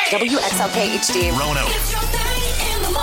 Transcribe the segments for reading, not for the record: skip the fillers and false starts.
WXLK HD. Rono. It's your thing in the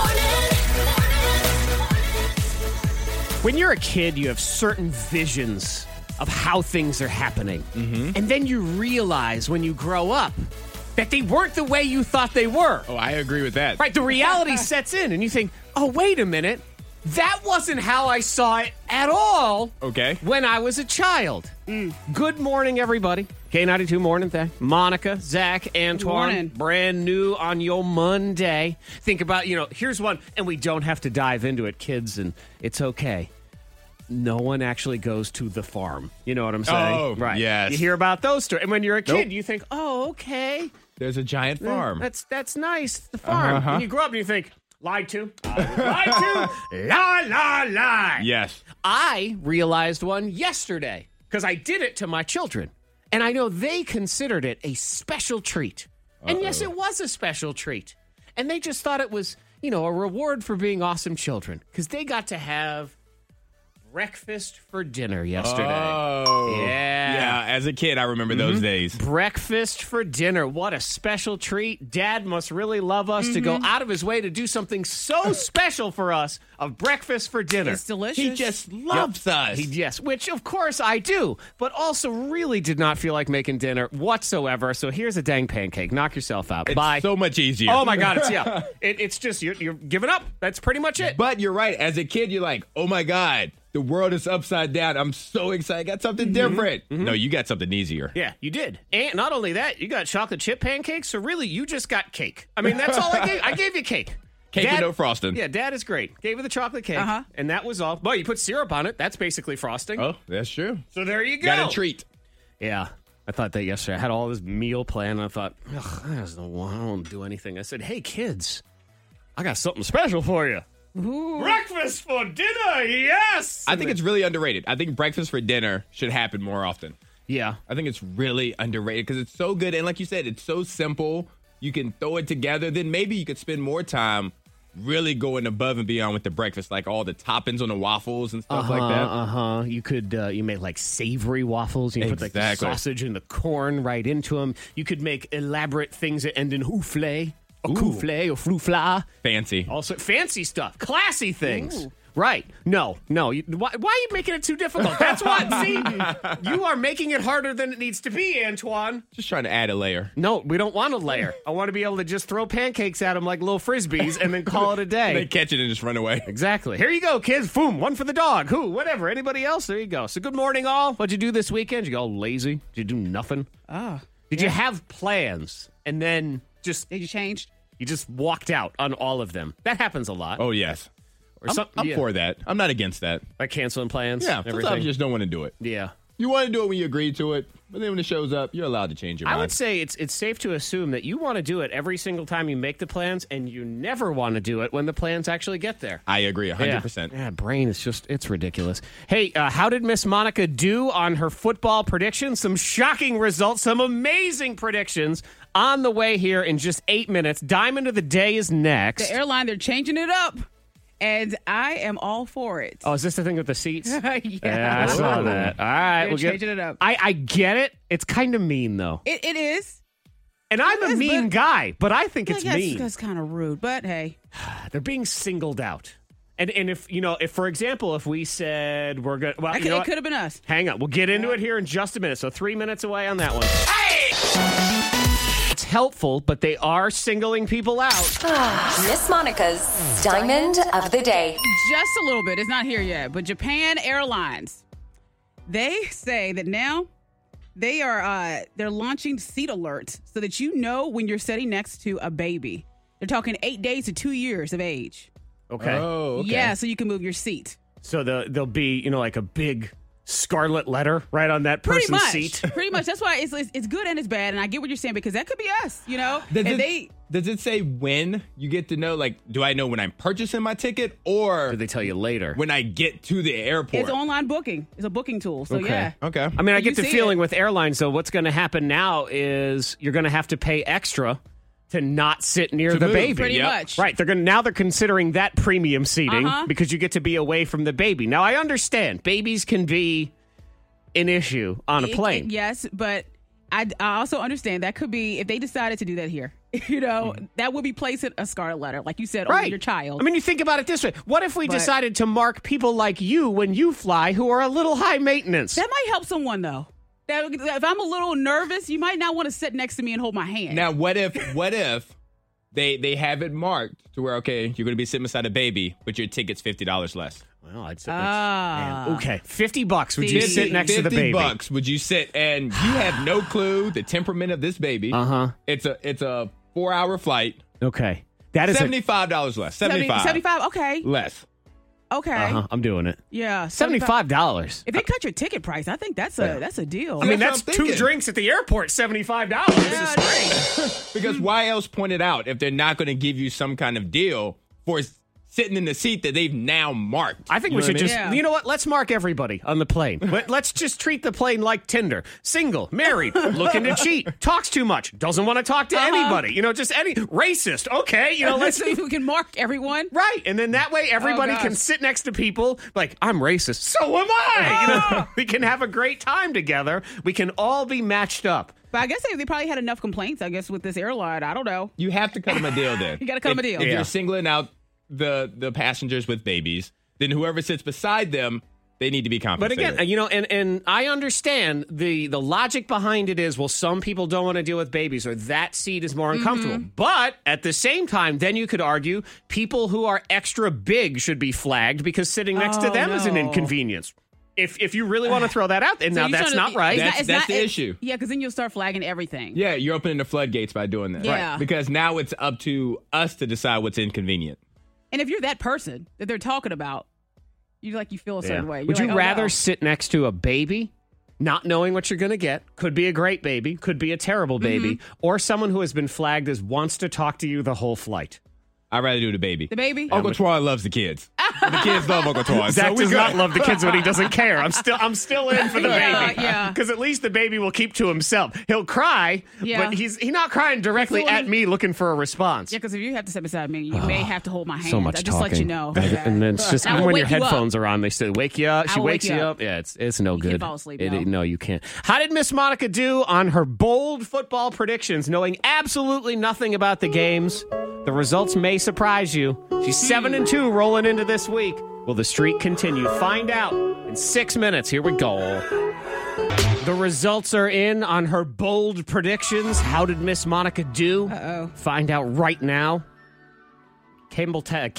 morning. When you're a kid, you have certain visions of how things are happening. And then you realize when you grow up that they weren't the way you thought they were. Oh, I agree with that. Right, the reality sets in and you think, oh, wait a minute. That wasn't how I saw it at all Okay. when I was a child. Good morning, everybody. K92 Morning Thing. Monica, Zach, Antoine. Morning. Brand new on your Monday. Think about, here's one, and we don't have to dive into it, kids, and it's okay. No one actually goes to the farm. You know what I'm saying? Oh, right. yes. You hear about those stories. And when you're a kid, Nope. you think, oh, okay. There's a giant farm. That's nice. The farm. Uh-huh. And you grow up and you think, lied to. Lied to. La. Yes. I realized one yesterday because I did it to my children. And I know they considered it a special treat. And yes, it was a special treat. And they just thought it was, a reward for being awesome children because they got to have breakfast for dinner yesterday. Oh. Yeah. As a kid, I remember those days. Breakfast for dinner. What a special treat. Dad must really love us to go out of his way to do something so special for us of breakfast for dinner. It's delicious. He just loves us. Yes, which of course I do, but also really did not feel like making dinner whatsoever. So here's a dang pancake. Knock yourself out. It's Bye. so much easier. Oh my God, it's just you're giving up. That's pretty much it. But you're right. As a kid, you're like, oh my God, the world is upside down. I'm so excited. I got something different. No, you got something easier. Yeah, you did. And not only that, you got chocolate chip pancakes. So really, you just got cake. I mean, that's all I gave. I gave you cake. Cake and no frosting. Yeah, Dad is great. Gave her the chocolate cake, and that was all. Well, you put syrup on it. That's basically frosting. Oh, that's true. So there you go. Got a treat. Yeah. I thought that yesterday. I had all this meal planned, and I thought, I don't do anything. I said, hey, kids, I got something special for you. Ooh. Breakfast for dinner, yes! I think it's really underrated. I think breakfast for dinner should happen more often. Yeah. I think it's really underrated because it's so good. And like you said, it's so simple. You can throw it together. Then maybe you could spend more time really going above and beyond with the breakfast, like all the toppings on the waffles and stuff like that. You could, you make like savory waffles. You put like the Exactly. sausage and the corn right into them. You could make elaborate things that end in houflé, or coufflé, or froufla. Fancy. Also, fancy stuff, classy things. Ooh. Right. No. Why are you making it too difficult? That's what. See, you are making it harder than it needs to be, Antoine. Just trying to add a layer. No, we don't want a layer. I want to be able to just throw pancakes at them like little Frisbees and then call it a day. They catch it and just run away. Exactly. Here you go, kids. Boom. One for the dog. Who? Whatever. Anybody else? There you go. So good morning, all. What'd you do this weekend? Did you go all lazy? Did you do nothing? Did you have plans and then just... Did you change? You just walked out on all of them. That happens a lot. Oh, yes. Or I'm for that. I'm not against that. Like canceling plans? Yeah, everything. sometimes you just don't want to do it. Yeah. You want to do it when you agree to it, but then when it shows up, you're allowed to change your mind. I would say it's safe to assume that you want to do it every single time you make the plans, and you never want to do it when the plans actually get there. I agree 100%. Yeah, brain is just, it's ridiculous. Hey, how did Miss Monica do on her football predictions? Some shocking results, some amazing predictions on the way here in just 8 minutes. Diamond of the day is next. The airline, they're changing it up. And I am all for it. Oh, is this the thing with the seats? Yeah. I saw that. All right. They're changing it up. I get it. It's kind of mean, though. It is. And I'm a mean guy, but I think it's I guess mean. That's kind of rude, but hey. They're being singled out. And if, if for example, if we said we're good, well, It could have been us. Hang on. We'll get into it here in just a minute. So 3 minutes away on that one. Hey! It's helpful, but they are singling people out. Miss Monica's Diamond of the Day. Just a little bit. It's not here yet. But Japan Airlines, they say that now they're launching seat alerts so that you know when you're sitting next to a baby. They're talking 8 days to 2 years of age. Okay. Oh, okay. Yeah, so you can move your seat. So there'll be, like a big scarlet letter right on that person's seat. Pretty much. That's why it's good and it's bad. And I get what you're saying because that could be us, Does it say when you get to know, like, do I know when I'm purchasing my ticket or Did they tell you later? when I get to the airport? It's online booking. It's a booking tool. So, yeah. Okay. I mean, I get You the see feeling it. with airlines, though, what's going to happen now is you're going to have to pay extra to not sit near To the move. baby. Pretty much. Right. They're considering that premium seating Uh-huh. because you get to be away from the baby. Now, I understand babies can be an issue on a plane. Yes, but I also understand that could be if they decided to do that here. That would be placing a scarlet letter, like you said, on your child. I mean, you think about it this way. What if we decided to mark people like you when you fly who are a little high maintenance? That might help someone, though. If I'm a little nervous, you might not want to sit next to me and hold my hand. Now, what if they have it marked to where, okay, you're going to be sitting beside a baby, but your ticket's $50 less? Well, I'd say okay, $50. Would you sit next to the baby? $50 would you sit, and you have no clue the temperament of this baby. It's a 4-hour flight. Okay, that is $75 less. 75. Okay. Less. Okay. I'm doing it. Yeah. $75. If they cut your ticket price, I think that's a deal. I mean, That's that's what I'm 2 thinking. drinks at the airport, $75. Yeah, it is. Because why else point it out if they're not going to give you some kind of deal for sitting in the seat that they've now marked? I think You we know should what I just, mean? you know what? Let's mark everybody on the plane. Let's just treat the plane like Tinder. Single, married, looking to cheat, talks too much, doesn't want to talk to anybody. Just any racist. Okay, let's so we can mark everyone. right, and then that way everybody gosh. can sit next to people like I'm racist. So am I. We can have a great time together. We can all be matched up. But I guess they probably had enough complaints, I guess, with this airline. I don't know. You have to cut them a deal then. You gotta cut 'em a deal. If Yeah. you're singling out the passengers with babies, then whoever sits beside them, they need to be But compensated. again, and I understand the logic behind it is, well, some people don't want to deal with babies or that seat is more uncomfortable. But at the same time, then you could argue people who are extra big should be flagged because sitting next to them is an no. inconvenience. If you really want to throw that out, and now you're that's trying to- not right. That's the issue. Yeah, because then you'll start flagging everything. Yeah, you're opening the floodgates by doing that. Yeah. Right. Because now it's up to us to decide what's inconvenient. And if you're that person that they're talking about, you feel a certain way. Would You're you like, oh, rather no. sit next to a baby, not knowing what you're going to get? Could be a great baby, could be a terrible baby, or someone who has been flagged as wants to talk to you the whole flight. I'd rather do the baby. The baby? Uncle Twan loves the kids. The kids love Uncle Twan. Zach so we does good. not love the kids when he doesn't care. I'm still in for the Yeah, baby. yeah. Because at least the baby will keep to himself. He'll cry, Yeah. but he's not crying directly He's at me looking for a response. Yeah, because if you have to sit beside me, you may have to hold my hand. So much I just let you know. and then it's just I will when your wake you up. headphones are on, they say wake you up. She I will wakes wake you you up. Yeah, it's no You good. can't fall asleep, no. No, you can't. How did Miss Monica do on her bold football predictions, knowing absolutely nothing about the games? The results may surprise you. She's 7-2 rolling into this week. Will the streak continue? Find out in 6 minutes. Here we go. The results are in on her bold predictions. How did Miss Monica do? Find out right now. Campbell Tex.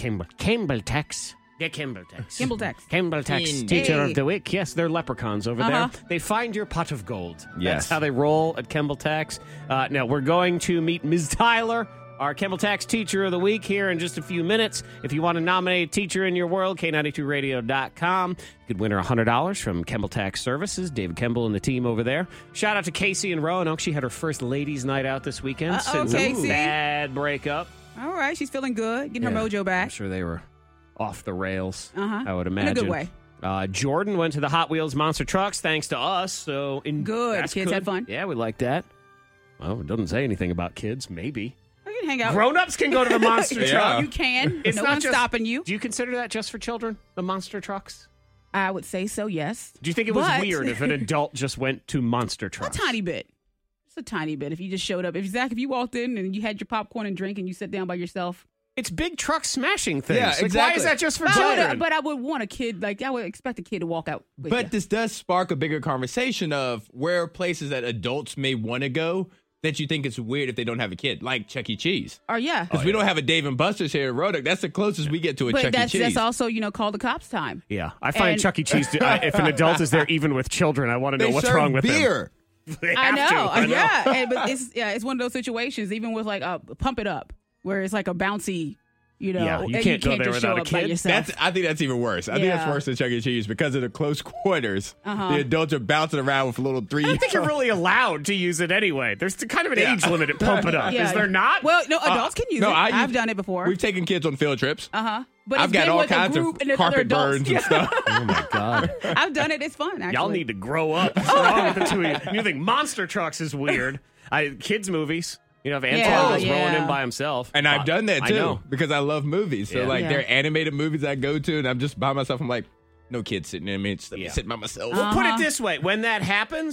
Yeah, Campbell Tex. Kimball Tex. Campbell Tex, Indeed. teacher Hey. of the week. Yes, they're leprechauns over Uh-huh. there. They find your pot of gold. Yes. That's how they roll at Campbell Tex. Now, we're going to meet Ms. Tyler, our Campbell Tex Teacher of the Week, here in just a few minutes. If you want to nominate a teacher in your world, K92radio.com. You could win her $100 from Campbell Tax Services, David Kemble and the team over there. Shout out to Casey and Roanoke. She had her first ladies' night out this weekend since Casey. a bad breakup. All right, she's feeling good, getting her mojo I'm back. sure they were off the rails, Uh-huh. I would In a imagine. good way. Jordan went to the Hot Wheels Monster Trucks thanks to us. So Good. that's Kids good. had fun? Yeah, we like that. Well, it doesn't say anything about kids. Maybe. You can hang out. Grown-ups can go to the monster Yeah. truck. You can. It's no not one's just- stopping you. Do you consider that just for children, the monster trucks? I would say so, yes. Do you think it was But- weird if an adult just went to monster A trucks? tiny bit. Just a tiny bit. If you just showed up. If you walked in and you had your popcorn and drink and you sat down by yourself. It's big truck smashing things. Yeah, Like, Why exactly. is that just for But children? I would want a kid, I would expect a kid to walk out with But you. this does spark a bigger conversation of where are places that adults may want to go that you think it's weird if they don't have a kid, like Chuck E. Cheese. Or yeah. Because we don't have a Dave and Buster's here in Roanoke. That's the closest we get to a Chuck But E. Cheese. that's also, call the cops time. Yeah, I find And- Chuck E. Cheese, if an adult is there, even with children, I want to know they what's serve wrong with beer. them. They I have know. to. I know. Yeah. But it's one of those situations, even with Pump It Up, where it's like a bouncy, Yeah, you and can't go there just show without a up by kid. yourself. I think that's even worse. I think that's Yeah. worse than Chuck E. Cheese because of the close quarters. Uh-huh. The adults are bouncing around with little three. I don't think you're really allowed to use it anyway. There's kind of an Yeah. age limit at Pump It Up. Yeah. Is there not? Well, no, adults can use no, it. I use- I've done it before. We've taken kids on field trips. But I've it's got been all with a kinds of group and there's other carpet adults. burns and stuff. Oh my God. I've done it. It's fun, actually. Y'all need to grow up. What's wrong with the two of you? You think monster trucks is weird? Kids movies. If Antoine Yeah, was rolling yeah. in by himself. And I've done that I too know. because I love movies. So Yeah. like Yeah. they're animated movies I go to, and I'm just by myself. I'm like, no kids sitting in me, just Yeah. sitting by myself. Well, put it this way: when that happens,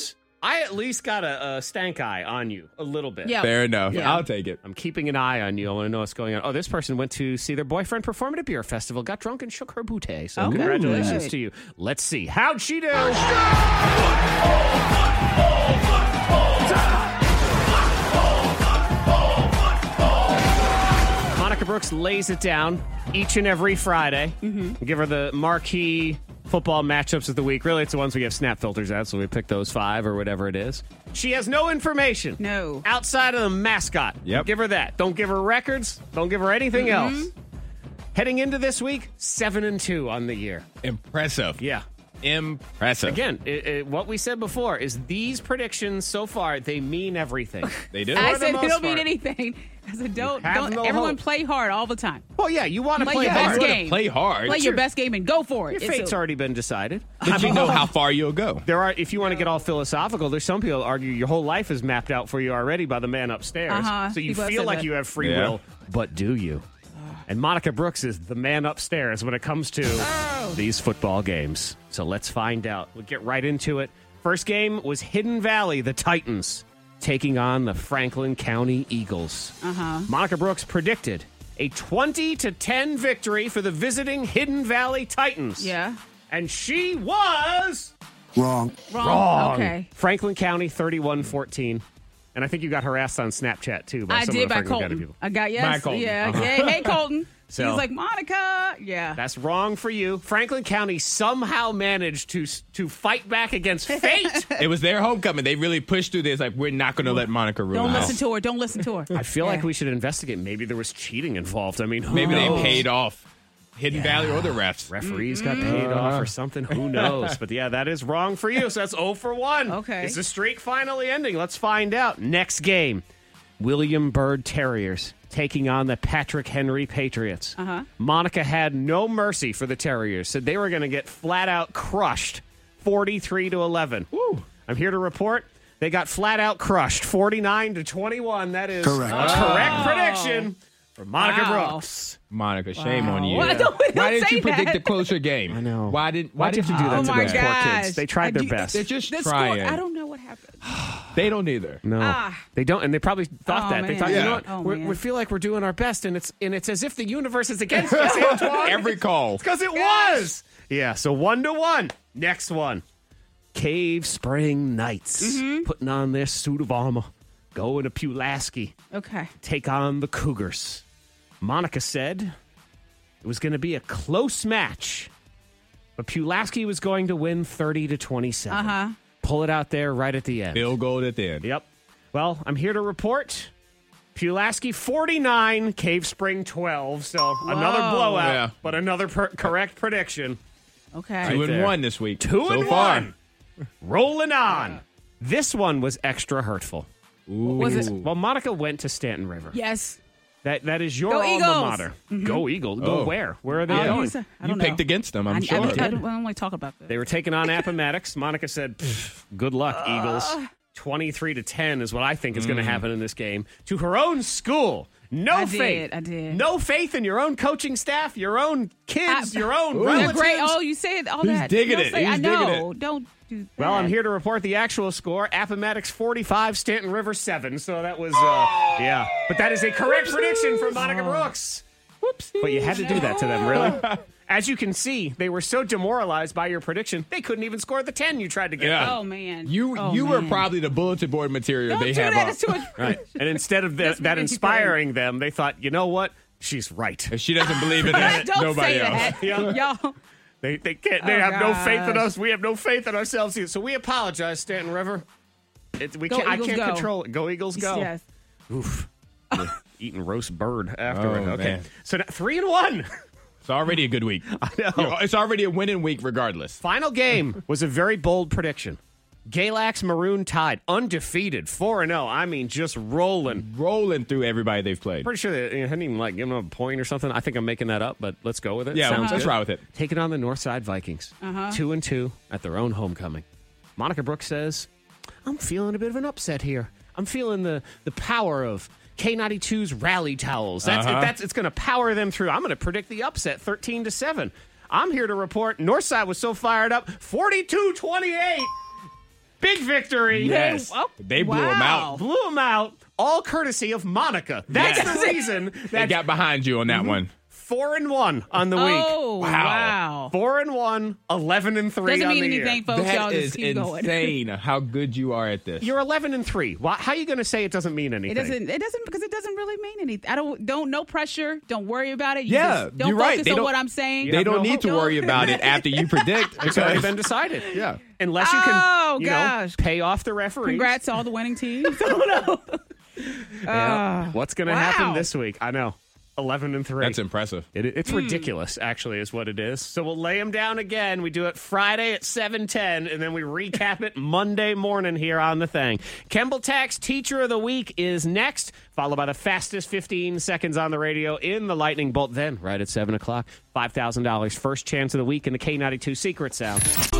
I at least got a stank eye on you a little bit. Yeah. Fair enough. Yeah. I'll take it. I'm keeping an eye on you. I want to know what's going on. Oh, this person went to see their boyfriend perform at a beer festival, got drunk, and shook her booty. So Okay. congratulations Good. to you. Let's see. How'd she do? Monica Brooks lays it down each and every Friday. Give her the marquee football matchups of the week. Really, it's the ones we have snap filters at, so we pick those 5 or whatever it is. She has no information. No. Outside of the mascot. Yep. Give her that. Don't give her records. Don't give her anything else. Heading into this week, 7-2 on the year. Impressive. Yeah. Impressive. Again, what we said before is these predictions so far, they mean everything. They do. I the said most it don't mean part. anything. I said don't have no everyone hope. play hard all the time. Well, yeah, you want to Play play your hard. best game. Play hard. Play your best game and go for it. Your It's fate's a- already been decided. But you know how far you'll go. There are, if you want to get all philosophical, there's some people argue your whole life is mapped out for you already by the man upstairs. So you People have feel said like that. you have free Yeah. will, but do you? And Monica Brooks is the man upstairs when it comes to these football games. So let's find out. We'll get right into it. First game was Hidden Valley, the Titans, taking on the Franklin County Eagles. Monica Brooks predicted a 20-10 victory for the visiting Hidden Valley Titans. Yeah. And she was Wrong. Okay. Franklin County 31-14. And I think you got harassed on Snapchat too by I some did of the by Franklin County Colton. people. I got By yes. Colton. Yeah. Hey, Colton. So- He was like, Monica. Yeah. That's wrong for you. Franklin County somehow managed to fight back against fate. It was their homecoming. They really pushed through this. Like, we're not going to let Monica ruin Don't the listen house. to her. Don't listen to her. I feel like we should investigate. Maybe there was cheating involved. I mean, who Maybe knows? they paid off Hidden Valley or the refs. Referees got paid off or something. Who knows? But yeah, that is wrong for you. So that's 0 for 1. Okay. Is the streak finally ending? Let's find out. Next game, William Byrd Terriers taking on the Patrick Henry Patriots. Monica had no mercy for the Terriers. Said they were going to get flat out crushed 43-11. I'm here to report they got flat out crushed 49-21. That is Correct. a correct prediction for Monica Wow. Brooks. Monica, shame on you. Why don't Why didn't say you predict that? a closer game? I know. Why did Why'd you have to do that Oh to my those poor gosh. kids? They tried their I do- best. They're just The score, trying. I don't know what happened. They don't either. No, they don't, and they probably thought Oh, that. They man. thought, you Yeah. know what, Oh, we man. feel like we're doing our best, and it's as if the universe is against us, Antoine. Every call. because it was. Yeah, so 1-1. Next one, Cave Spring Knights putting on their suit of armor, going to Pulaski, Okay. take on the Cougars. Monica said it was going to be a close match, but Pulaski was going to win 30-27. Pull it out there right at the end. Field goal at the end. Yep. Well, I'm here to report Pulaski 49, Cave Spring 12. So another blowout, Yeah. but another correct prediction. Okay. 2-1 this week. 2 so and far. 1. Rolling on. This one was extra hurtful. Was it? Well, Monica went to Stanton River. Yes. That is your Go alma Eagles. mater. Go Eagles. Go Oh. where? Where are they Oh, going? I You don't know. picked against them, I'm I sure. don't want to talk about this. They were taking on Appomattox. Monica said, good luck, Eagles. 23-10 is what I think is going to happen in this game. To her own school. No I faith. did, I did. No faith in your own coaching staff, your own kids, your own They're relatives. great. Oh, you said all that. digging Don't it. say- He's I digging know. Don't do that. Well, I'm here to report the actual score. Appomattox 45, Stanton River 7. So that was, yeah. But that is a correct prediction from Monica Brooks. Whoopsie. But you had to do that to them, really? As you can see, they were so demoralized by your prediction, they couldn't even score the 10 you tried to get Yeah. them. Oh, man. You Oh, were man. probably the bulletin board material Don't they do have that. up. It's too much. Right. And instead of That's that ridiculous. inspiring them, they thought, you know what? She's right. If she doesn't believe in that, Don't nobody say else. that. Yeah. Y'all. They can't. They Oh, have no faith in gosh. us. We have no faith in ourselves either. So we apologize, Stanton River. We Go can't. I Eagles, can't go. control it. Go Eagles, go. Yes. Oof. Eating roast bird afterward. Oh, Okay. man. So now, 3-1. It's already a good week. I know. You know, it's already a winning week regardless. Final game was a very bold prediction. Galax Maroon Tide, undefeated, 4-0. I mean, just rolling. Rolling through everybody they've played. Pretty sure they hadn't even given them a point or something. I think I'm making that up, but let's go with it. Yeah, Sounds let's good. ride with it. Taking on the Northside Vikings, 2-2 at their own homecoming. Monica Brooks says, "I'm feeling a bit of an upset here. I'm feeling the power of K92's rally towels. It's going to power them through. I'm going to predict the upset, 13-7. I'm here to report Northside was so fired up, 42-28." Big victory. Yes. Oh, They blew him wow. out. Blew him out, all courtesy of Monica. That's Yes. the reason They that got behind you on that one. 4-1 on the week. Oh, wow. 4-1, 11-3 Doesn't on mean the anything, year. folks. Y'all That just is keep going. insane how good you are at this. You're 11-3. Why, how are you going to say it doesn't mean anything? It doesn't because it doesn't really mean anything. No pressure. Don't worry about it. You Yeah, just don't you're right. focus They on don't- what I'm saying. They have don't no need to hope. worry about it after you predict. It's already been decided. Yeah. Unless you can Oh, you know, gosh. pay off the referees. Congrats to all the winning teams. Oh, no. Yeah. What's going to happen wow. this week? I know. 11-3. That's impressive. It's ridiculous, actually, is what it is. So we'll lay them down again. We do it Friday at 7:10, and then we recap it Monday morning here on The Thing. Kemble Tax Teacher of the Week is next, followed by the fastest 15 seconds on the radio in the Lightning Bolt. Then, right at 7 o'clock, $5,000. First chance of the week in the K92 Secret Sound.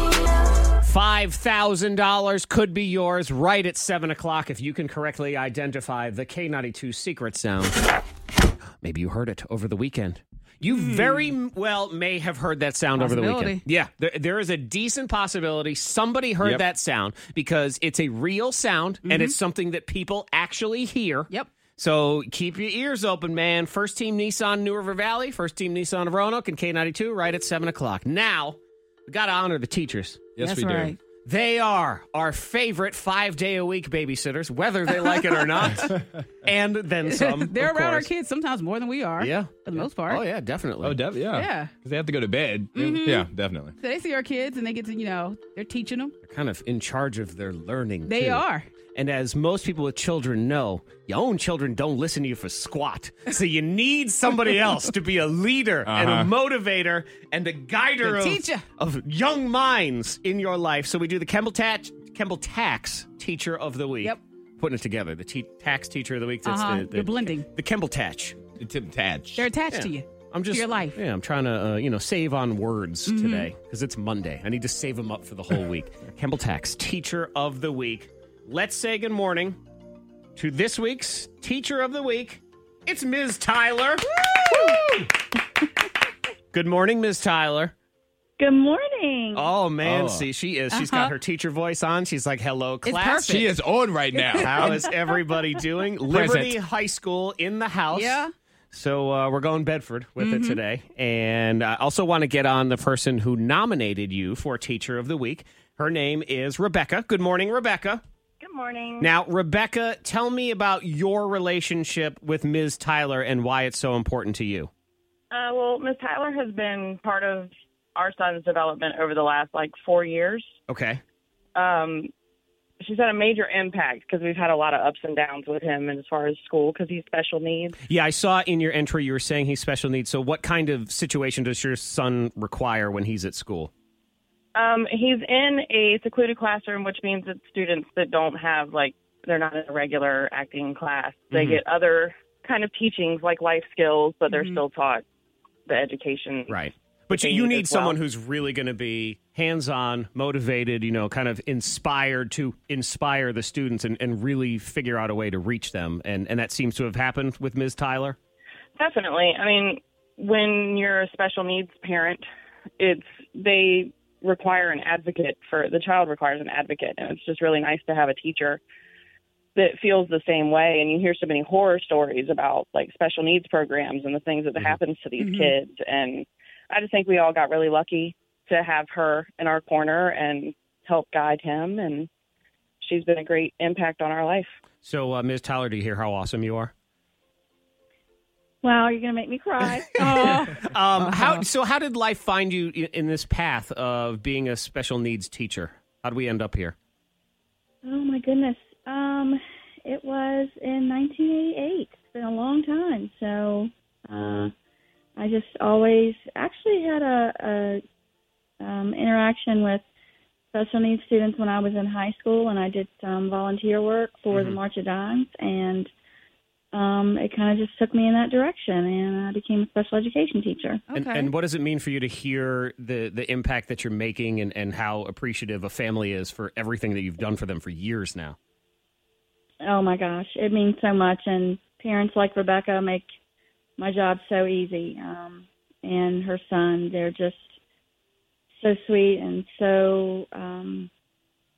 $5,000 could be yours right at 7 o'clock if you can correctly identify the K92 Secret Sound. Maybe you heard it over the weekend. You very well may have heard that sound over the weekend. Possibility. Yeah, there is a decent possibility somebody heard Yep. that sound because it's a real sound and it's something that people actually hear. Yep. So keep your ears open, man. First Team Nissan New River Valley, First Team Nissan of Roanoke, and K92 right at 7 o'clock. Now, we got to honor the teachers. Yes, That's we do. right. They are our favorite 5-day-a-week babysitters, whether they like it or not, and then some. They're of around our course. kids sometimes more than we are. Yeah, For the most part. Oh yeah, definitely. Oh, yeah. Yeah. Because they have to go to bed. Yeah, definitely. So they see our kids and they get to, they're teaching them. They're kind of in charge of their learning. They too. are. And as most people with children know, your own children don't listen to you for squat. So you need somebody else to be a leader and a motivator and a guider The teacher. of young minds in your life. So we do the Kemble Tax Teacher of the Week. Yep. Putting it together. The tax Teacher of the Week. That's You're blending. The Kemble Tatch. It's attached. They're attached to you. I'm just to your life. Yeah, I'm trying to save on words today because it's Monday. I need to save them up for the whole week. Kemble Tax Teacher of the Week. Let's say good morning to this week's Teacher of the Week. It's Ms. Tyler. Woo! Good morning, Ms. Tyler. Good morning. Oh man, Oh. see, she is. She's got her teacher voice on. She's like, "Hello, class." perfect. She is on right now. How is everybody doing? Liberty High School in the house. Yeah. So we're going Bedford with it today. And I also want to get on the person who nominated you for Teacher of the Week. Her name is Rebecca. Good morning, Rebecca. Good morning. Now, Rebecca, tell me about your relationship with Ms. Tyler and why it's so important to you. Well, Ms. Tyler has been part of our son's development over the last 4 years. Okay. She's had a major impact because we've had a lot of ups and downs with him as far as school because he's special needs. Yeah, I saw in your entry you were saying he's special needs. So what kind of situation does your son require when he's at school? He's in a secluded classroom, which means it's students that don't have, they're not in a regular acting class. They get other kind of teachings like life skills, but they're still taught the education. Right. But they you need need as well. someone who's really going to be hands-on, motivated, kind of inspired to inspire the students and really figure out a way to reach them. And that seems to have happened with Ms. Tyler. Definitely. I mean, when you're a special needs parent, they require an advocate the child requires an advocate. And it's just really nice to have a teacher that feels the same way. And you hear so many horror stories about special needs programs and the things that happens to these kids. And I just think we all got really lucky to have her in our corner and help guide him. And she's been a great impact on our life. So, Ms. Tyler, do you hear how awesome you are? Wow, you're going to make me cry. How did life find you in this path of being a special needs teacher? How did we end up here? Oh, my goodness. It was in 1988. It's been a long time. So I just always actually had a interaction with special needs students when I was in high school, and I did some volunteer work for the March of Dimes, and it kind of just took me in that direction, and I became a special education teacher. Okay. And what does it mean for you to hear the impact that you're making and how appreciative a family is for everything that you've done for them for years now? Oh, my gosh. It means so much, and parents like Rebecca make my job so easy. And her son, they're just so sweet and so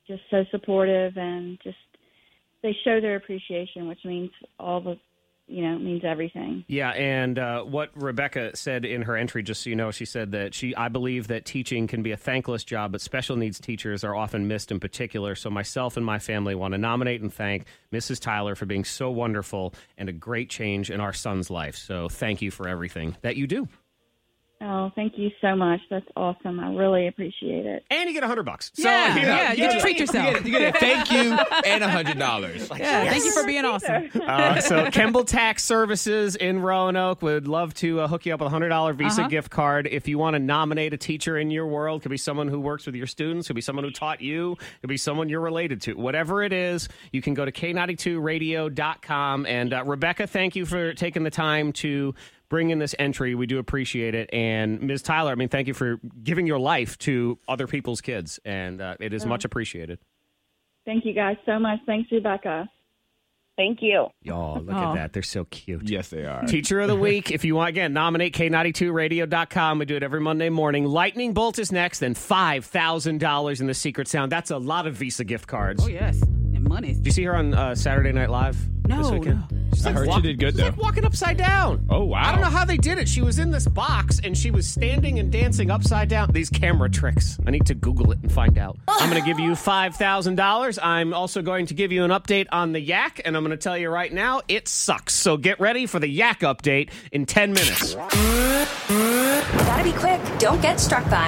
just so supportive, and just they show their appreciation, which means means everything. Yeah, and what Rebecca said in her entry, just so you know, she said that I believe that teaching can be a thankless job, but special needs teachers are often missed in particular. So myself and my family want to nominate and thank Mrs. Tyler for being so wonderful and a great change in our son's life. So thank you for everything that you do. Oh, thank you so much. That's awesome. I really appreciate it. And you get $100. So, Yeah, you get to treat yourself. You get a thank you and $100. Yeah, thank you for being awesome. So Kemble Tax Services in Roanoke would love to hook you up with a $100 Visa gift card. If you want to nominate a teacher in your world, could be someone who works with your students, could be someone who taught you, could be someone you're related to. Whatever it is, you can go to K92radio.com. And Rebecca, thank you for taking the time to bring in this entry. We do appreciate it. And Ms. Tyler, thank you for giving your life to other people's kids. And it is much appreciated. Thank you guys so much. Thanks, Rebecca. Thank you. Y'all, look at that. They're so cute. Yes, they are. Teacher of the Week. If you want, again, nominate K92radio.com. We do it every Monday morning. Lightning Bolt is next, then $5,000 in the Secret Sound. That's a lot of Visa gift cards. Oh, yes. And money. Did you see her on Saturday Night Live this weekend? No. She's I heard she did good, she's though. like walking upside down. Oh, wow. I don't know how they did it. She was in this box, and she was standing and dancing upside down. These camera tricks. I need to Google it and find out. I'm going to give you $5,000. I'm also going to give you an update on the yak, and I'm going to tell you right now, it sucks. So get ready for the yak update in 10 minutes. Gotta be quick. Don't get struck by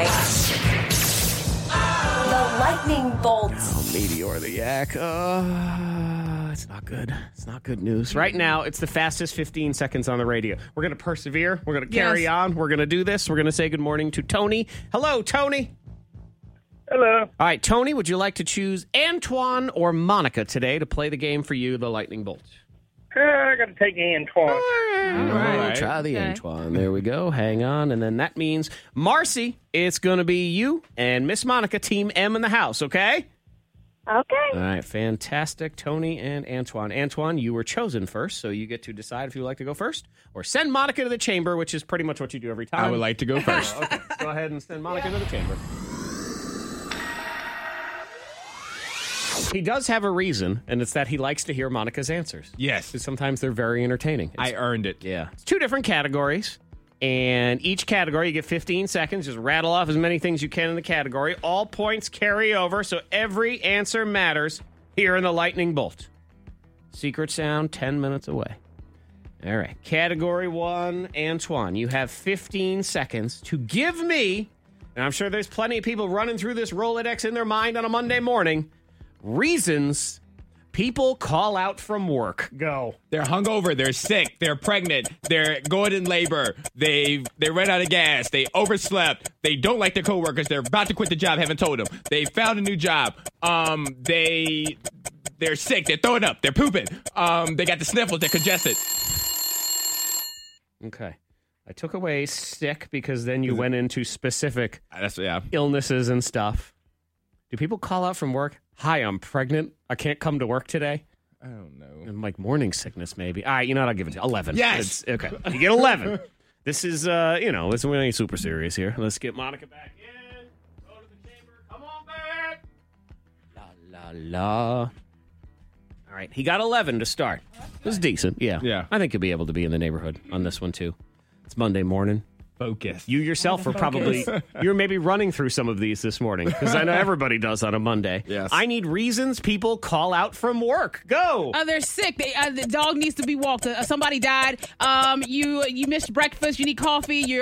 the lightning bolts. Meteor the yak. It's not good. It's not good news. Right now, it's the fastest 15 seconds on the radio. We're going to persevere. We're going to carry on. We're going to do this. We're going to say good morning to Tony. Hello, Tony. Hello. All right, Tony, would you like to choose Antoine or Monica today to play the game for you, the Lightning Bolt? I got to take Antoine. All right. right. Try the Okay. Antoine. There we go. Hang on. And then that means, Marcy, it's going to be you and Miss Monica, Team M in the house, okay? Okay. All right, fantastic. Tony and Antoine. Antoine, you were chosen first, so you get to decide if you would like to go first or send Monica to the chamber, which is pretty much what you do every time. I would like to go first. Okay, go ahead and send Monica to the chamber. He does have a reason, and it's that he likes to hear Monica's answers. Yes. Because sometimes they're very entertaining. I earned it. Yeah. It's two different categories. And each category, you get 15 seconds. Just rattle off as many things you can in the category. All points carry over, so every answer matters here in the Lightning Bolt. Secret sound, 10 minutes away. All right. Category 1, Antoine. You have 15 seconds to give me, and I'm sure there's plenty of people running through this Rolodex in their mind on a Monday morning, reasons people call out from work. Go. They're hungover. They're sick. They're pregnant. They're going in labor. They ran out of gas. They overslept. They don't like their coworkers. They're about to quit the job. Haven't told them. They found a new job. They're sick. They're throwing up. They're pooping. They got the sniffles. They're congested. Okay. I took away sick because then you went into specific That's yeah. illnesses and stuff. Do people call out from work? Hi, I'm pregnant. I can't come to work today. I don't know. And like morning sickness, maybe. All right, you know what? I'll give it to you. 11. Yes. Okay. You get 11. This is, we're ain't super serious here. Let's get Monica back in. Go to the chamber. Come on back. La, la, la. All right. He got 11 to start. It was decent. Yeah. Yeah. I think you'll be able to be in the neighborhood on this one, too. It's Monday morning. Focus. You yourself are probably, you're maybe running through some of these this morning because I know everybody does on a Monday. Yes. I need reasons people call out from work. Go. They're sick. The dog needs to be walked. Somebody died. You missed breakfast. You need coffee. You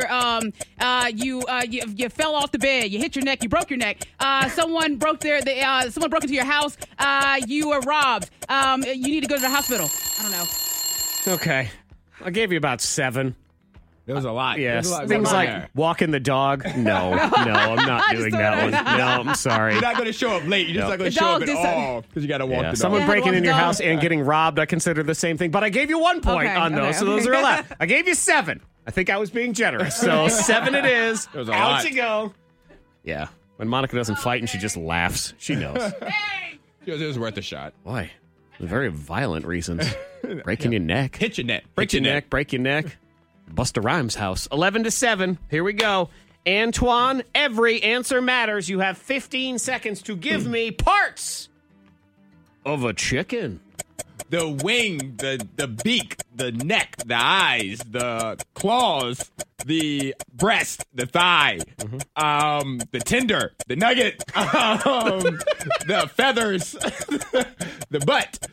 fell off the bed. You hit your neck. You broke your neck. Someone broke someone broke into your house. You were robbed. You need to go to the hospital. I don't know. Okay. I gave you about 7. There was a lot. Yes. There's a lot Things going like on there. walking the dog. No, I'm not doing that one. No, I'm sorry. You're not going to show up late. You're just not going to The show dog up at did all because you got to walk Yeah, the someone dog. Yeah, breaking walk in the your dog. house and getting robbed, I consider the same thing. But I gave you 1 point Okay, on those, okay, so those okay. are allowed. I gave you 7. I think I was being generous. So 7 it is. There was a Out lot. you go. Yeah. When Monica doesn't fight and she just laughs, she knows. It was worth a shot. Boy, very violent reasons. Breaking your neck. Hit your neck. Break your neck. Break your neck. Busta Rhymes house. 11 to 7. Here we go. Antoine, every answer matters. You have 15 seconds to give me parts of a chicken. The wing, the beak, the neck, the eyes, the claws, the breast, the thigh, the tender, the nugget, the feathers, the butt.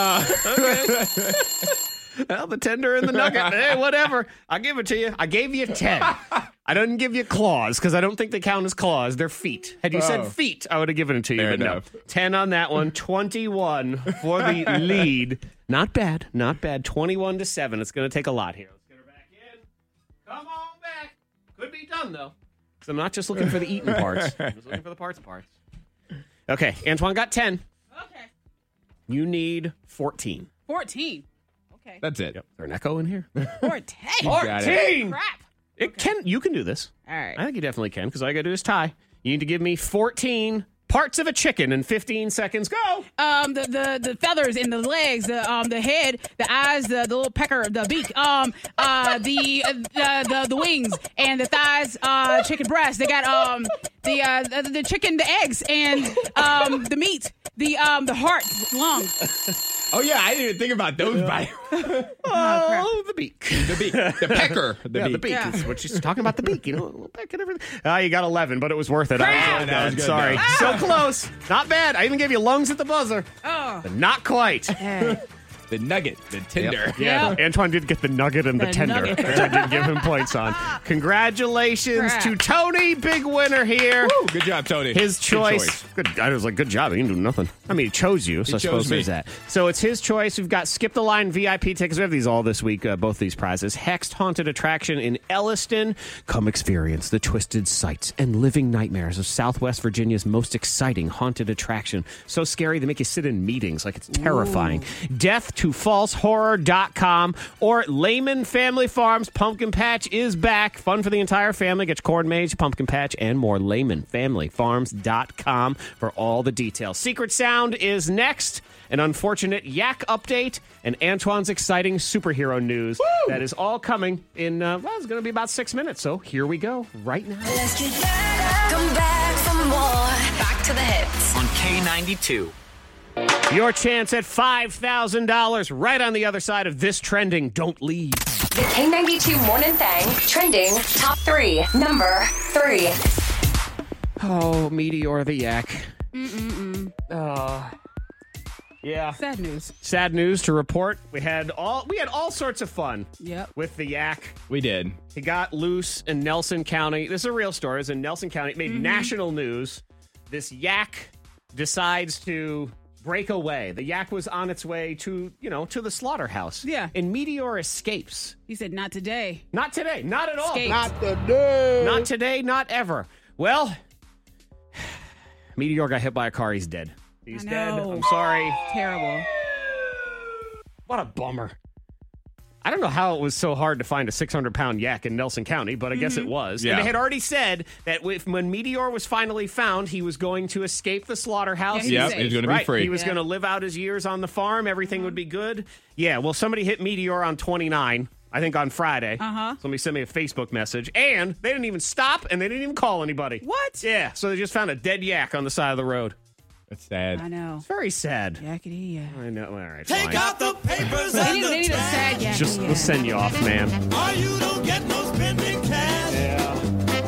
Well, the tender and the nugget. Hey, whatever. I'll give it to you. I gave you 10. I didn't give you claws because I don't think they count as claws. They're feet. Had you said feet, I would have given it to you. Fair but enough. No. 10 on that one. 21 for the lead. Not bad. Not bad. 21-7. It's going to take a lot here. Let's get her back in. Come on back. Could be done, though. Because I'm not just looking for the eating parts. I'm just looking for the parts. Okay. Antoine got 10. Okay. You need 14. 14. Okay. That's it. Is there an echo in here? 14. Got it. Crap. You can do this. All right. I think you definitely can because all you got to do is tie. You need to give me 14 parts of a chicken in 15 seconds. Go. The feathers in the legs, the head, the eyes, the little pecker, the beak, the wings and the thighs, chicken breast. They got the chicken, the eggs, and the meat, the heart, lung. Oh, yeah, I didn't even think about those. Oh, the beak. The beak. The pecker. The beak. Yeah. Is what she's talking about. The beak. You know, a little peck and everything. You got 11, but it was worth it. Crap. That was good, Sorry. though. So close. Not bad. I even gave you lungs at the buzzer. Oh. But not quite. The nugget. The tender. Yeah, Yep. Antoine did get the nugget and the tender, nugget. which I did give him points on. Congratulations Crap. to Tony, big winner here. Woo, good job, Tony. His Good choice. Good. I was like, good job. He didn't do nothing. I mean, he chose you, so I chose suppose me. there's that. So it's his choice. We've got Skip the Line VIP tickets. We have these all this week, both these prizes. Hexed Haunted Attraction in Elliston. Come experience the twisted sights and living nightmares of Southwest Virginia's most exciting haunted attraction. So scary they make you sit in meetings like it's terrifying. Death to False Horror.com or Lehman Family Farms Pumpkin Patch is back. Fun for the entire family. Get your corn maze, pumpkin patch, and more. LehmanFamilyFarms.com for all the details. Secret Sound is next. An unfortunate yak update and Antoine's exciting superhero news. That is all coming in, it's going to be about 6 minutes. So here we go right now. Let's get back. Come back for more. Back to the hits. On K92. Your chance at $5,000 right on the other side of this trending. Don't leave. The K92 Morning Thang trending top 3. Number 3. Oh, Meteor the yak. Yeah. Sad news. Sad news to report. We had all sorts of fun Yep. with the yak. We did. He got loose in Nelson County. This is a real story. It's in Nelson County. It made national news. This yak decides to break away. The yak was on its way to the slaughterhouse. Yeah. And Meteor escapes. He said, not today. Not today. Not at all. Escaped. Not today. Not today. Not ever. Well, Meteor got hit by a car. He's dead. He's I dead. know. I'm sorry. Terrible. What a bummer. I don't know how it was so hard to find a 600-pound yak in Nelson County, but I guess it was. Yeah. And they had already said that when Meteor was finally found, he was going to escape the slaughterhouse. Yeah, Yep, he's going to be free. He was going to live out his years on the farm. Everything would be good. Yeah, well, somebody hit Meteor on 29, I think on Friday. Somebody sent me a Facebook message, and they didn't even stop, and they didn't even call anybody. What? Yeah, so they just found a dead yak on the side of the road. That's sad. I know. It's very sad. Yakety yak. I know. All right, Take fine. out the papers They and need, the they need a sad yakety Just yak. we'll send you off, man. Or you don't get no spending cash. Yeah.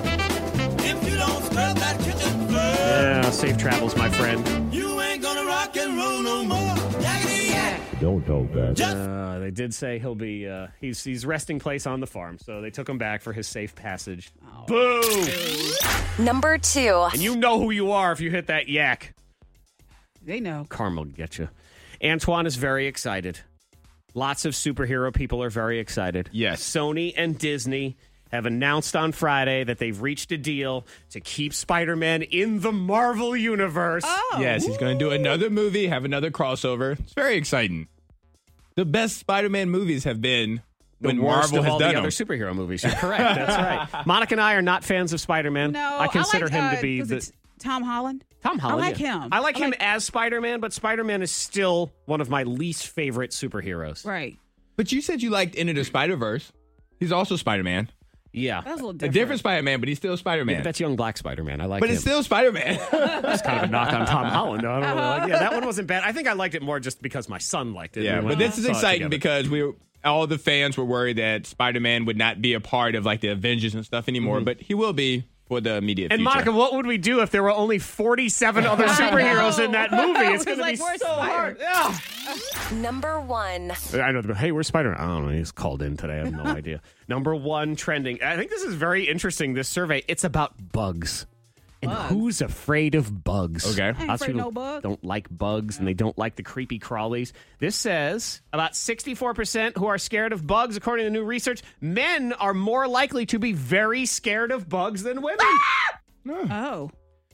If you don't scrub that kitchen floor, Yeah, safe travels, my friend. you ain't gonna rock and roll no more. Yakety yak. Don't talk that. Just They did say he'll be he's resting place on the farm, so they took him back for his safe passage. Boo! Number 2. And you know who you are if you hit that yak. They know. Karma will get you. Antoine is very excited. Lots of superhero people are very excited. Yes. Sony and Disney have announced on Friday that they've reached a deal to keep Spider-Man in the Marvel Universe. Oh. Yes, he's going to do another movie, have another crossover. It's very exciting. The best Spider-Man movies have been The when worst Marvel of has all done the them. other superhero movies. You're correct. That's right. Monica and I are not fans of Spider-Man. No, I consider like, him to be was the it Tom Holland. Tom Holland. I like yeah. him. I like him as Spider-Man, but Spider-Man is still one of my least favorite superheroes. Right. But you said you liked Into the Spider-Verse. He's also Spider-Man. Yeah. That's a little A different. different Spider-Man, but he's still Spider-Man. That's young black Spider-Man. I like but him. it's still Spider-Man. It's kind of a knock on Tom Holland. Though. I don't really like, yeah, that one wasn't bad. I think I liked it more just because my son liked it. Yeah, We but went this is and saw it exciting together. because all the fans were worried that Spider-Man would not be a part of like the Avengers and stuff anymore, but he will be for the immediate And future. Monica, what would we do if there were only 47 other superheroes in that movie? It's going to be Like, where's so hard. Yeah. Number 1. I know. Hey, where's Spider-Man? I don't know. He's called in today. I have no idea. Number 1 trending. I think this is very interesting, this survey. It's about bugs. And who's afraid of bugs? Okay. I ain't Lots afraid of of people no bug. don't like bugs, and they don't like the creepy crawlies. This says about 64% who are scared of bugs, according to new research. Men are more likely to be very scared of bugs than women. Oh.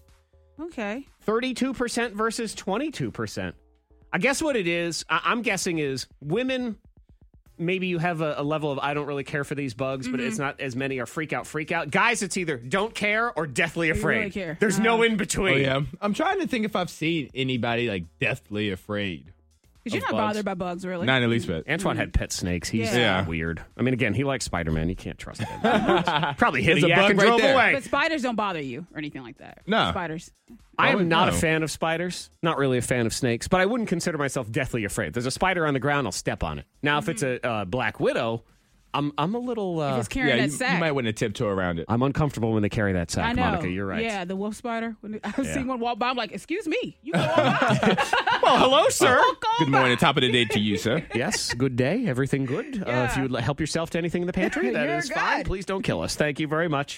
Okay. 32% versus 22%. I guess what it is, I'm guessing is women, maybe you have a level of, I don't really care for these bugs, but it's not as many are freak out. Guys, it's either don't care or deathly afraid. really care. There's no in between. Oh, yeah. I'm trying to think if I've seen anybody like deathly afraid. Because you're Of not bugs. bothered by bugs, really. Not in the least bit. Antoine had pet snakes. He's Yeah. weird. I mean, again, he likes Spider-Man. You can't trust him. Probably hit There's a a yak bug and right drove there. away. But spiders don't bother you or anything like that. No. Spiders. I Oh, am not a no. fan of spiders. Not really a fan of snakes, but I wouldn't consider myself deathly afraid. There's a spider on the ground, I'll step on it. Now, if it's a black widow, I'm a little. If it's carrying Yeah, that you sack. might want to tiptoe around it. I'm uncomfortable when they carry that sack, I know. Monica. You're right. Yeah, the wolf spider. When I've Yeah. seen one walk by, I'm like, excuse me. You go on by. Well, hello, sir. Good morning. Top of the day to you, sir. Yes, good day. Everything good? Yeah. If you would help yourself to anything in the pantry, that You're is fine. good. Please don't kill us. Thank you very much.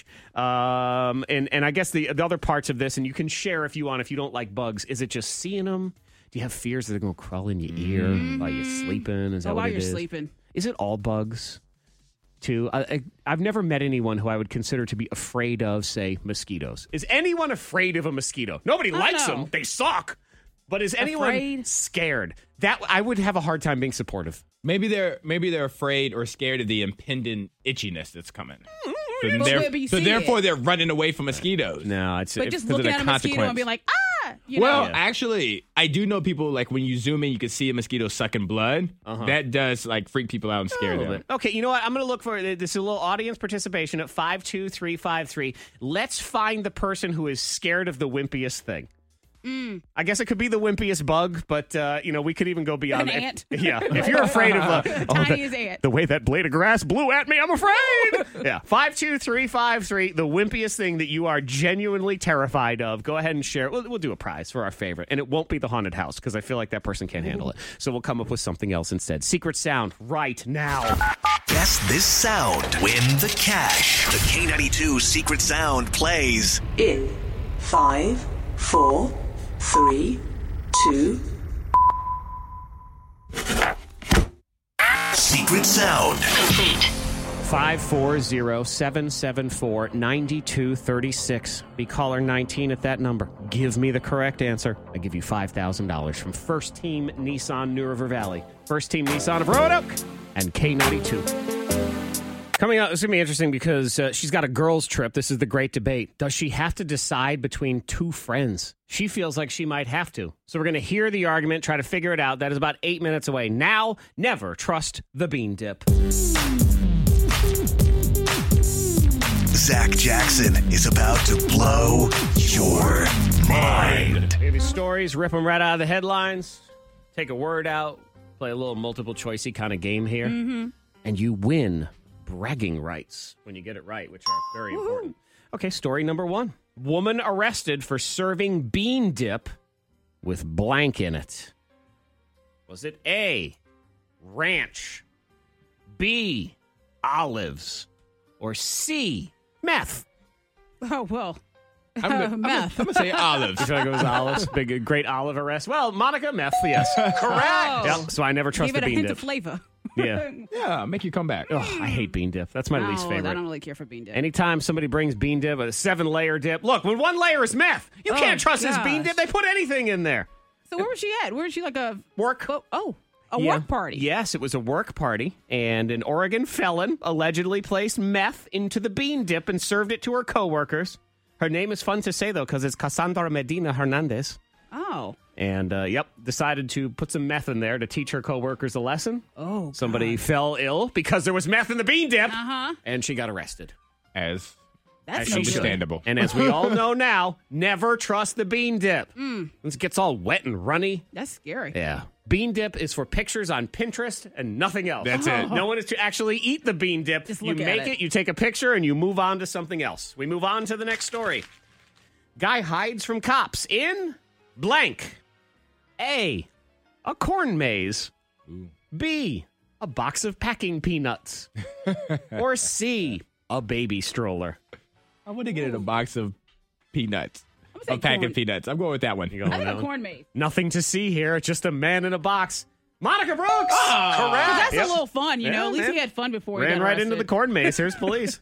And I guess the other parts of this, and you can share if you want, if you don't like bugs, is it just seeing them? Do you have fears that they're going to crawl in your ear while you're sleeping? Is that Oh, what while it you're is? sleeping. Is it all bugs? Too. I've never met anyone who I would consider to be afraid of, say, mosquitoes. Is anyone afraid of a mosquito? Nobody likes know. them. They suck. But is anyone Afraid? scared? That I would have a hard time being supportive. Maybe they're afraid or scared of the impending itchiness that's coming. So, But maybe you see therefore it. they're running away from mosquitoes. No, it's But just because of looking the at a mosquito consequence. and being like, you Well, know. actually, I do know people like when you zoom in, you can see a mosquito sucking blood. That does like freak people out and scare them. Okay, you know what? I'm going to look for this is a little audience participation at 52353. Let's find the person who is scared of the wimpiest thing. I guess it could be the wimpiest bug, but we could even go beyond An that. ant. Yeah, if you're afraid of Tiniest ant. the way that blade of grass blew at me, I'm afraid. Yeah, 52353. The wimpiest thing that you are genuinely terrified of. Go ahead and share it. We'll do a prize for our favorite, and it won't be the haunted house because I feel like that person can't handle it. So we'll come up with something else instead. Secret sound right now. Guess this sound. Win the cash. The K92 Secret Sound plays In 5, 4, 3, 2. Secret Sound. 540-774-9236. Be caller 19 at that number. Give me the correct answer. I give you $5,000 from First Team Nissan New River Valley, First Team Nissan of Roanoke, and K92. Coming up, this is going to be interesting because she's got a girls' trip. This is the great debate. Does she have to decide between two friends? She feels like she might have to. So we're going to hear the argument, try to figure it out. That is about 8 minutes away. Now, never trust the bean dip. Zach Jackson is about to blow your mind. Give you stories, rip them right out of the headlines, take a word out, play a little multiple choicey kind of game here, and you win bragging rights when you get it right, which are very important. Okay, story number 1. Woman arrested for serving bean dip with blank in it. Was it A, ranch, B, olives, or C, meth? Oh, well. I'm Meth. going to say olives. You feel like it was olives? Big, great olive arrest. Well, Monica, meth, yes. Correct. Oh. Yep, so I never trust Give the it a bean hint dip. of flavor. Yeah. Yeah, make you come back. Ugh, I hate bean dip. That's my least No, favorite. I don't really care for bean dip. Anytime somebody brings bean dip, a 7-layer dip. Look, when one layer is meth, you Oh, can't trust this bean gosh. dip. They put anything in there. So where was she at? Where was she like a Work. a Yeah. work party? Yes, it was a work party, and an Oregon felon allegedly placed meth into the bean dip and served it to her coworkers. Her name is fun to say, though, because it's Cassandra Medina Hernandez. Oh. And, decided to put some meth in there to teach her coworkers a lesson. Oh, Somebody fell ill because there was meth in the bean dip, Uh-huh. and she got arrested. as That's As no she should. good. understandable. And as we all know now, never trust the bean dip. It gets all wet and runny. That's scary. Yeah. Bean dip is for pictures on Pinterest and nothing else. That's it. No one is to actually eat the bean dip. Just You look at make it. it, you take a picture, and you move on to something else. We move on to the next story. Guy hides from cops in blank. A corn maze. B, a box of packing peanuts. Or C, a baby stroller. I want to get in a box of peanuts. I'm gonna A say pack corn. of peanuts. I'm going with that one. You going I with think that a one? corn maze. Nothing to see here. Just a man in a box. Monica Brooks. Because that's Yep. a little fun, you know. Yeah, At least man. he had fun before he Ran got right into the arrested. corn maze. Here's police.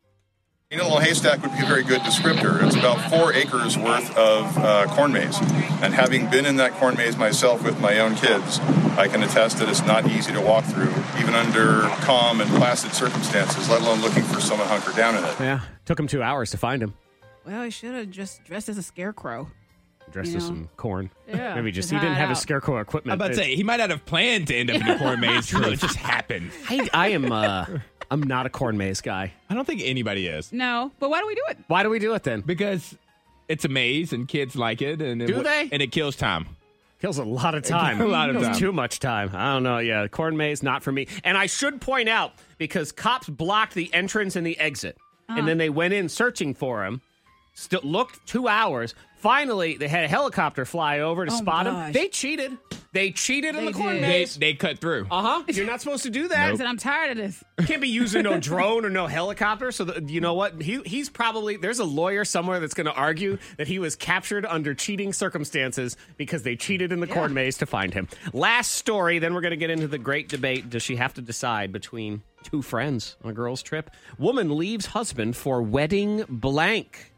Needle haystack would be a very good descriptor. It's about 4 acres worth of corn maze. And having been in that corn maze myself with my own kids, I can attest that it's not easy to walk through, even under calm and placid circumstances, let alone looking for someone hunkered down in it. Yeah. Took him 2 hours to find him. Well, he should have just dressed as a scarecrow. Dressed You as know. some corn. Yeah, Maybe just he didn't hide have his out. scarecrow I'm equipment. about to say, he might not have planned to end up in a corn maze. It just happened. I am I'm not a corn maze guy. I don't think anybody is. No, but why do we do it? Why do we do it then? Because it's a maze and kids like it. And Do they? And it kills time. Kills a lot of time. A lot of Kills time. too much time. I don't know. Yeah, corn maze, not for me. And I should point out, because cops blocked the entrance and the exit, and then they went in searching for him, still looked 2 hours. Finally, they had a helicopter fly over to Oh, spot my him. gosh. They cheated. They cheated in They the corn did. maze. They cut through. Uh-huh. You're not supposed to do that. I said, I'm tired of this. Can't be using no drone or no helicopter. So you know what? He's probably, there's a lawyer somewhere that's going to argue that he was captured under cheating circumstances because they cheated in the corn maze to find him. Last story, then we're going to get into the great debate. Does she have to decide between two friends on a girl's trip? Woman leaves husband for wedding blank.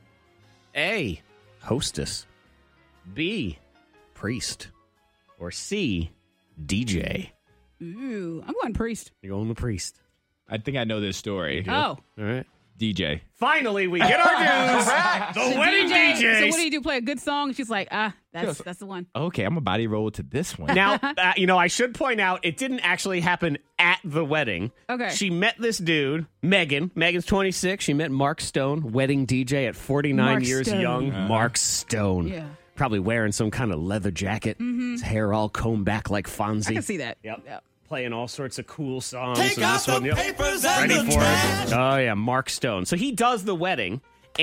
A, hostess. B, priest. Or C, DJ. Ooh, I'm going priest. You're going with priest. I think I know this story. Oh. All right. DJ. Finally, we get our dues. The wedding DJ. So what do you do? Play a good song? She's like, that's the one. Okay, I'm a body roll to this one. Now, I should point out, it didn't actually happen at the wedding. Okay. She met this dude, Megan. Megan's 26. She met Mark Stone, wedding DJ at 49 Mark years Stone. young. Mark Stone. Yeah. Probably wearing some kind of leather jacket. His hair all combed back like Fonzie. I can see that. Yep. Playing all sorts of cool songs. Take and out this the one, yep. papers and Ready the for trash. it? Oh, yeah, Mark Stone. So he does the wedding,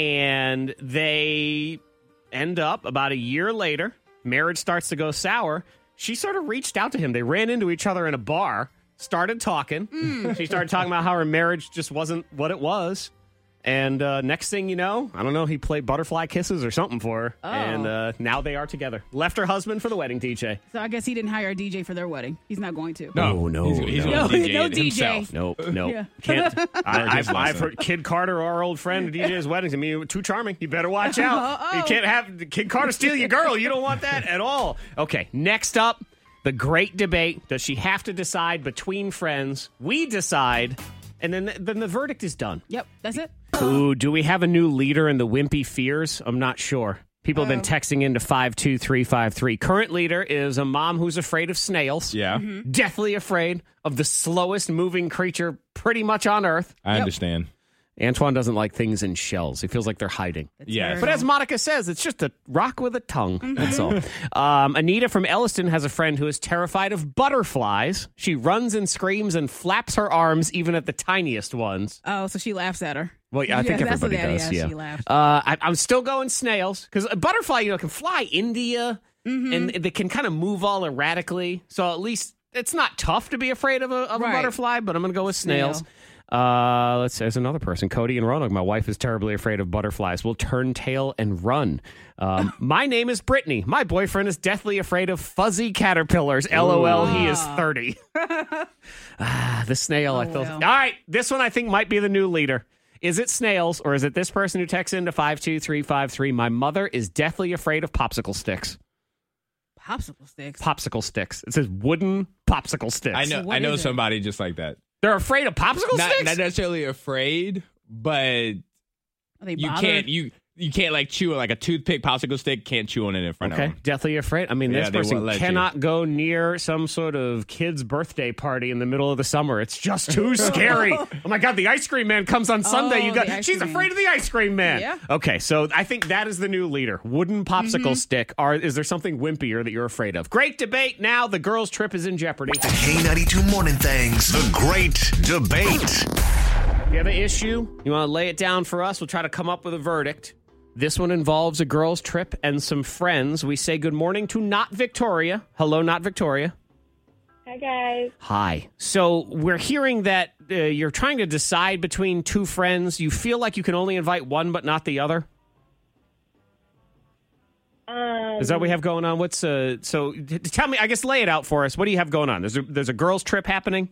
and they end up about a year later. Marriage starts to go sour. She sort of reached out to him. They ran into each other in a bar, started talking. She started talking about how her marriage just wasn't what it was. And next thing you know, I don't know, he played Butterfly Kisses or something for her. Oh. And now they are together. Left her husband for the wedding DJ. So I guess he didn't hire a DJ for their wedding. He's not going to. No. He's No, going to DJ no it DJ. himself. Nope. Yeah. Can't. I've lesson. heard Kid Carter, our old friend, who DJs weddings. I mean, too charming. You better watch out. You can't have Kid Carter steal your girl. You don't want that at all. Okay, next up, the great debate. Does she have to decide between friends? We decide, and then the verdict is done. Yep, that's it. Ooh, do we have a new leader in the Wimpy Fears? I'm not sure. People have been texting into 52353. Current leader is a mom who's afraid of snails. Yeah. Deathly afraid of the slowest moving creature pretty much on Earth. I understand. Antoine doesn't like things in shells. He feels like they're hiding. Yes. But as Monica says, it's just a rock with a tongue. That's all. Anita from Elliston has a friend who is terrified of butterflies. She runs and screams and flaps her arms even at the tiniest ones. Oh, so she laughs at her. Well, I think Yeah, that's everybody what that does. is. Yeah. She laughed. I'm still going snails because a butterfly, can fly India and they can kind of move all erratically. So at least it's not tough to be afraid of a Right. butterfly. But I'm going to go with snails. Snail. Let's say there's another person, Cody and Roanoke. My wife is terribly afraid of butterflies. Will turn tail and run. My name is Brittany. My boyfriend is deathly afraid of fuzzy caterpillars. LOL, he is 30. The snail, I feel. well. All right, this one I think might be the new leader. Is it snails or is it this person who texts into 52353? My mother is deathly afraid of popsicle sticks. Popsicle sticks. Popsicle sticks. It says wooden popsicle sticks. I know. what I know is it? somebody just like that. They're afraid of popsicle Not sticks? necessarily afraid, but Are they you bothered? can't. you can't like chew on like a toothpick, popsicle stick. Can't chew on it in front of them. Deathly afraid. I mean, Yeah, this they person won't let cannot go near some sort of kid's birthday party in the middle of the summer. It's just too scary. Oh my God, the ice cream man comes on Sunday. She's afraid of the ice cream man. Yeah. Okay, so I think that is the new leader. Wooden popsicle stick. Is there something wimpier that you're afraid of? Great debate. Now the girls' trip is in jeopardy. K92 Morning Things. The Great Debate. If you have an issue, you want to lay it down for us, we'll try to come up with a verdict. This one involves a girls' trip and some friends. We say good morning to Not Victoria. Hello, Not Victoria. Hi, guys. Hi. So we're hearing that you're trying to decide between two friends. You feel like you can only invite one but not the other? Is that what we have going on? Tell me, I guess lay it out for us. What do you have going on? There's a girls' trip happening?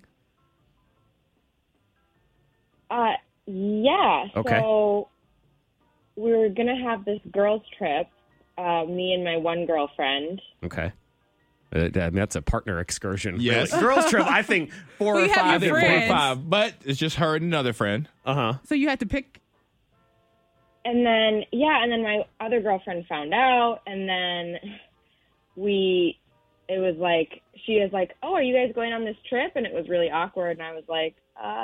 Yeah. Okay. So we were going to have this girls' trip, me and my one girlfriend. Okay. That's a partner excursion. Yes. Really. Girls' trip, I think 4 We or have 5. your I think 4 or friends. 5, but it's just her and another friend. Uh-huh. So you had to pick. And then my other girlfriend found out, and then she was like, oh, are you guys going on this trip? And it was really awkward, and I was like,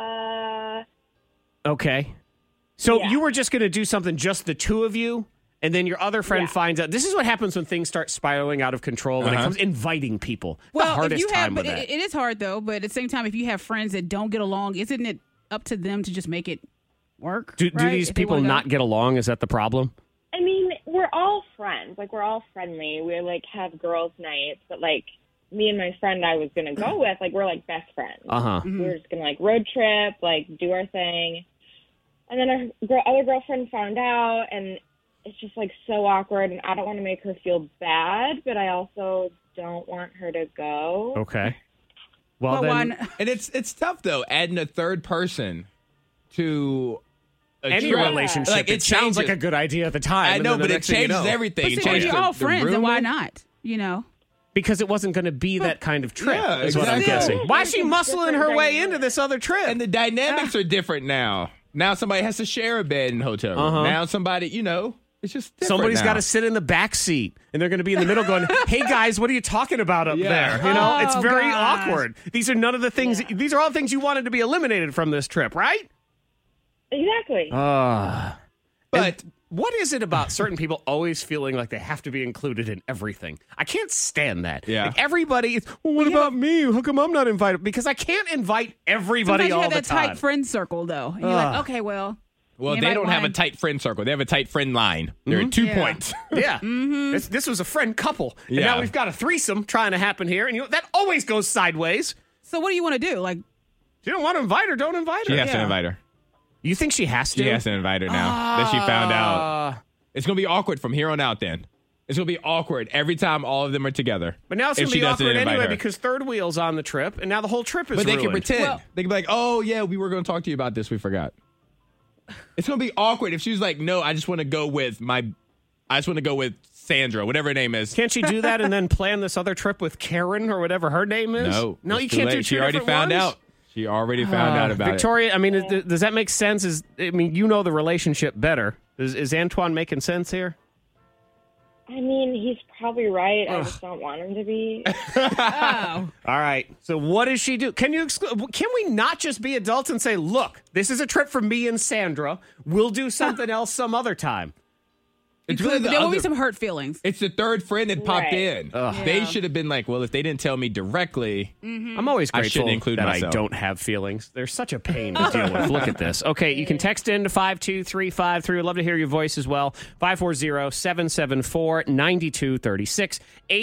Okay. So Yeah. you were just going to do something, just the two of you, and then your other friend finds out. This is what happens when things start spiraling out of control, when it comes inviting people. The Well, hardest if you have, time with but that. it is hard though. But at the same time, if you have friends that don't get along, isn't it up to them to just make it work? Do right? these If they people wanna go? not get along? Is that the problem? I mean, we're all friends. Like, we're all friendly. We, have girls' nights. But, me and my friend I was going to go with, we're, best friends. Uh-huh. We were just going to, road trip, do our thing. And then our other girlfriend found out, and it's just, so awkward. And I don't want to make her feel bad, but I also don't want her to go. Okay. Well, then, and it's tough, though, adding a third person to any relationship, it sounds like a good idea at the time. I know, and then but the it next thing you changes know- everything. But It see, if changes you're all the friends, then room. why not? Because it wasn't going to be that kind of trip, Yeah, is what I'm exactly. guessing. Why is she muscling her way into this other trip? And the dynamics are different now. Now somebody has to share a bed in a hotel room. Now somebody, it's just different Somebody's now. got to sit in the back seat, and they're going to be in the middle going, hey, guys, what are you talking about up there? It's very awkward. These are none of the things, these are all things you wanted to be eliminated from this trip, right? Exactly. But what is it about certain people always feeling like they have to be included in everything? I can't stand that. Yeah. Everybody, what about me? How come I'm not invited? Because I can't invite everybody Sometimes you all have the that time. tight friend circle though, and you're like, okay, well. Well, you they invite don't have a one. tight friend circle. They have a tight friend line. There are 2 Yeah. points. Yeah. This was a friend couple. And Yeah. now we've got a threesome trying to happen here. And that always goes sideways. So what do you want to do? If you don't want to invite her, don't invite her. She has to invite her. You think she has to? She has to invite her now that she found out. It's going to be awkward from here on out then. It's going to be awkward every time all of them are together. But now it's if going to she be doesn't awkward invite anyway her. because third wheel's on the trip, and now the whole trip is But they ruined. can pretend. Well- They can be like, oh, yeah, we were going to talk to you about this. We forgot. It's going to be awkward if she's like, no, I just want to go with Sandra, whatever her name is. Can't she do that and then plan this other trip with Karen or whatever her name is? No, you it's too can't late. do two She already different found ones? out. She already found out about Victoria, I mean, does that make sense? You know the relationship better. Is Antoine making sense here? I mean, he's probably right. I just don't want him to be. Oh. All right. So what does she do? Can we not just be adults and say, look, this is a trip for me and Sandra. We'll do something else some other time. It's There really the will be other- some hurt feelings. It's the third friend that popped Right. in. They should have been like, well, if they didn't tell me directly, I'm always I grateful shouldn't include that myself. I don't have feelings. They're such a pain to deal with. Look at this. Okay, you can text in to 52353. We'd love to hear your voice as well. 540-774-9236.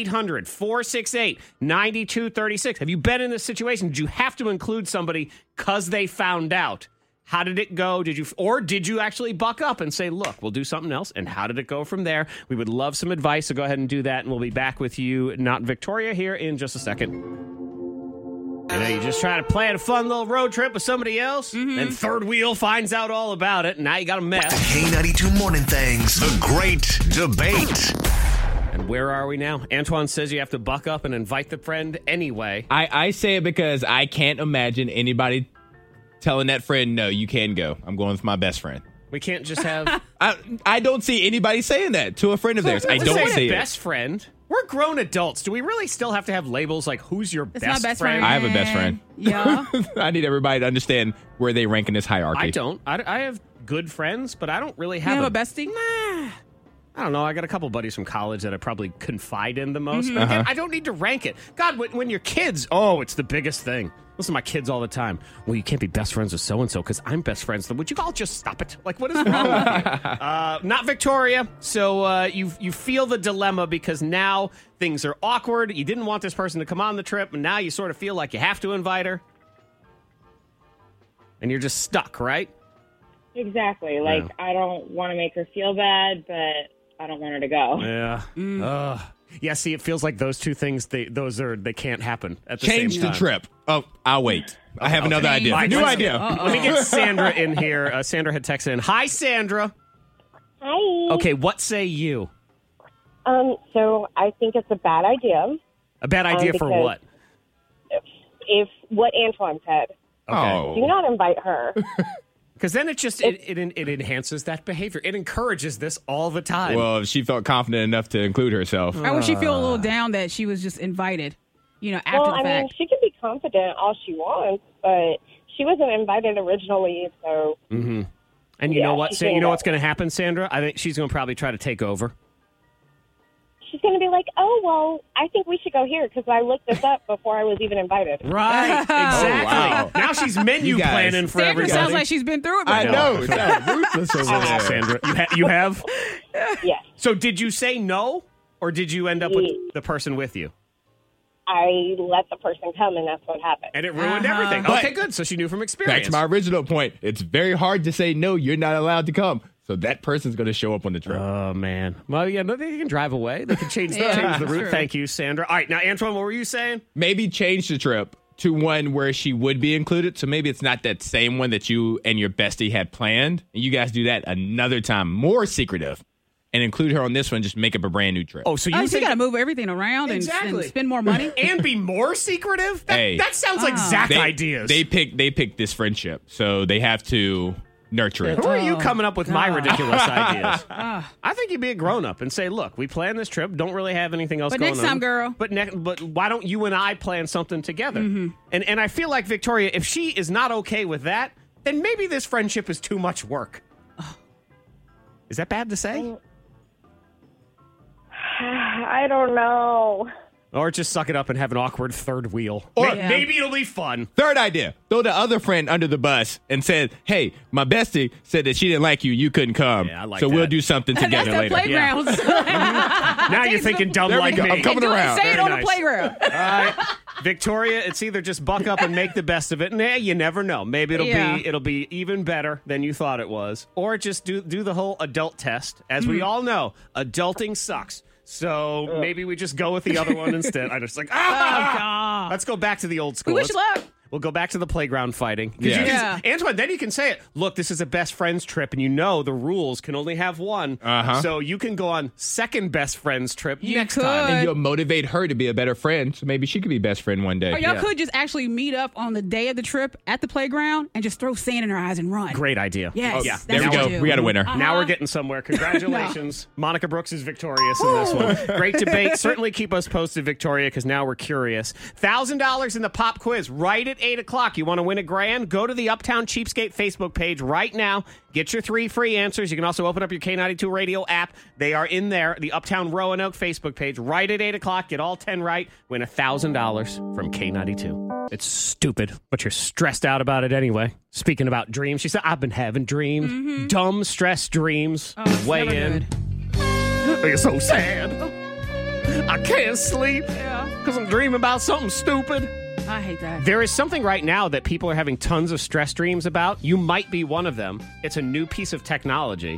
800-468-9236. Have you been in this situation? Did you have to include somebody because they found out? How did it go? Did you actually buck up and say, look, we'll do something else? And how did it go from there? We would love some advice, so go ahead and do that, and we'll be back with you, Not Victoria, here in just a second. You just try to plan a fun little road trip with somebody else, and third wheel finds out all about it, and now you got a mess. K92 Morning Things, The Great Debate. And where are we now? Antoine says you have to buck up and invite the friend anyway. I say it because I can't imagine anybody telling that friend, no, you can go. I'm going with my best friend. We can't just have I don't see anybody saying that to a friend of theirs. I don't see it. Best friend. We're grown adults. Do we really still have to have labels like who's your It's best my best friend? friend. I have a best friend. Yeah. I need everybody to understand where they rank in this hierarchy. I don't. I have good friends, but I don't really You have have a bestie? Nah. I don't know. I got a couple buddies from college that I probably confide in the most. But again, I don't need to rank it. God, when you're kids, it's the biggest thing. Listen to my kids all the time. Well, you can't be best friends with so-and-so because I'm best friends. Would you all just stop it? Like, what is wrong with you? Not Victoria. So you feel the dilemma because now things are awkward. You didn't want this person to come on the trip, and now you sort of feel like you have to invite her. And you're just stuck, right? Exactly. Like, I don't want to make her feel bad, but I don't want her to go. Yeah. Yeah, see, it feels like those two things, they can't happen at the Change same the time. trip. Oh, I'll wait. I have another idea. Right, New let's- idea. Let me get Sandra in here. Sandra had texted in. Hi, Sandra. Hi. Okay, what say you? So I think it's a bad idea. A bad idea for because what? If what Antoine said. Okay. Do not invite her. Because then it just it enhances that behavior. It encourages this all the time. Well, if she felt confident enough to include herself. Or would she feel a little down that she was just invited, after Well, the I fact? mean, she can be confident all she wants, but she wasn't invited originally, so. Mm-hmm. And you Yeah, know what? she You know can- what's going to happen, Sandra? I think she's going to probably try to take over. She's going to be like, oh, well, I think we should go here because I looked this up before I was even invited. Right, exactly. wow. Now she's menu You guys- planning for Sandra everybody. sounds like she's been through it I before. know. It's ruthless over there. Sandra, you have? Yes. So did you say no, or did you end up with the person with you? I let the person come, and that's what happened. And it ruined everything. But- Okay, good. So she knew from experience. Back to my original point. It's very hard to say no, you're not allowed to come. So that person's going to show up on the trip. Oh, man. Well, yeah, no, they can drive away. They can change the Yeah, route. true. Thank you, Sandra. All right, now, Antoine, what were you saying? Maybe change the trip to one where she would be included. So maybe it's not that same one that you and your bestie had planned. And you guys do that another time, more secretive, and include her on this one. Just make up a brand new trip. Oh, so you So you think... got to move everything around and spend more money? and be more secretive? That sounds like Zach ideas. They picked this friendship, so they have to nurture it. Who are you coming up with my ridiculous ideas? I think you be a grown-up and say, look, we planned this trip, don't really have anything else But going on. next time, girl. But why don't you and I plan something together? And I feel like, Victoria, if she is not okay with that, then maybe this friendship is too much work. Is that bad to say? I don't know. Or just suck it up and have an awkward third wheel. Or- Maybe it'll be fun. Third idea, throw the other friend under the bus and said, hey, my bestie said that she didn't like you. You couldn't come. Yeah, I like so that. we'll do something That's together the later. playgrounds. Now you're thinking dumb There we like go. me. I'm coming around. Say it Very on nice. the playground. All right, Victoria, it's either just buck up and make the best of it. Nah, you never know. Maybe it'll be even better than you thought it was, or just do the whole adult test. As we all know, adulting sucks. So maybe we just go with the other one instead. I just God. let's go back to the old school. We wish you luck. We'll go back to the playground fighting. 'Cause Yeah. you can- Yeah. Antoine, then you can say it. Look, this is a best friends trip, and you know the rules can only have one. Uh-huh. So you can go on second best friends trip You next could. time. And you'll motivate her to be a better friend. So maybe she could be best friend one day. Or y'all could just actually meet up on the day of the trip at the playground and just throw sand in her eyes and run. Great idea. Yes. Oh, yeah. that's There we what go. you do. We got a winner. Now we're getting somewhere. Congratulations. Monica Brooks is victorious in this one. Great debate. Certainly keep us posted, Victoria, because now we're curious. $1,000 in the pop quiz right at 8 o'clock. You want to win a grand? Go to the Uptown Cheapskate Facebook page right now. Get your 3 free answers. You can also open up your K92 Radio app. They are in there. The Uptown Roanoke Facebook page right at 8 o'clock. Get all 10 right. Win $1,000 from K92. It's stupid, but you're stressed out about it anyway. Speaking about dreams, she said, I've been having dreams. Dumb, stress dreams. Oh, it's Weigh never in. good. It's so sad. I can't sleep Yeah. because I'm dreaming about something stupid. I hate that. There is something right now that people are having tons of stress dreams about. You might be one of them. It's a new piece of technology.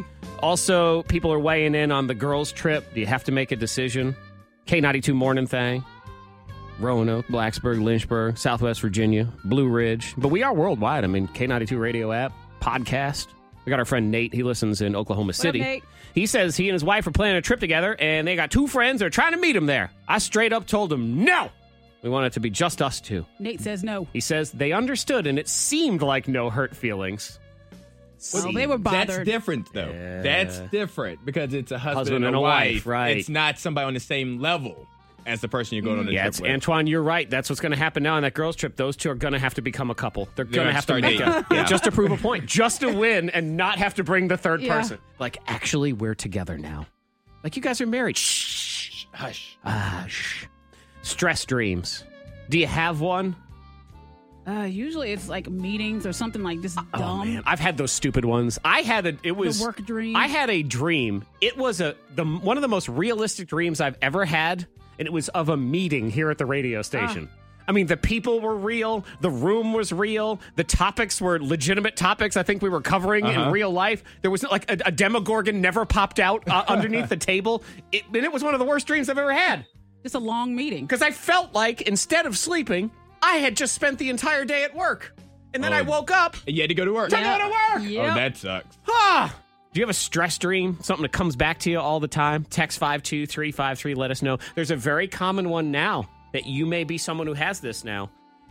Also, people are weighing in on the girls' trip. Do you have to make a decision? K92 Morning Thing. Roanoke, Blacksburg, Lynchburg, Southwest Virginia, Blue Ridge. But we are worldwide. I mean, K92 Radio app, podcast. We got our friend Nate. He listens in Oklahoma City. Nate? He says he and his wife are planning a trip together, and they got 2 friends that are trying to meet him there. I straight up told him, no! We want it to be just us 2. Nate says no. He says they understood, and it seemed like no hurt feelings. Well, they were bothered. That's different, though. Yeah. That's different because it's a husband and a wife. Right. It's not somebody on the same level as the person you're going on the Yeah, trip it's with. Antoine, you're right. That's what's going to happen now on that girls' trip. Those two are going to have to become a couple. They're going to have to start make dating. a just to prove a point, just to win and not have to bring the third Yeah. person. Like, actually, we're together now. Like, you guys are married. Shh. Hush. Shh. Stress dreams. Do you have one? Usually it's like meetings or something like this dumb. Oh man, I've had those stupid ones. The work dream. I had a dream. It was one of the most realistic dreams I've ever had, and it was of a meeting here at the radio station. I mean, the people were real. The room was real. The topics were legitimate topics I think we were covering in real life. There was like a Demogorgon never popped out underneath the table. And it was one of the worst dreams I've ever had. Just a long meeting. Because I felt like instead of sleeping, I had just spent the entire day at work. And then I woke up. And you had to go to work. To go to work. Yep. Oh, that sucks. Do you have a stress dream? Something that comes back to you all the time? Text 52353. Let us know. There's a very common one now that you may be someone who has this now.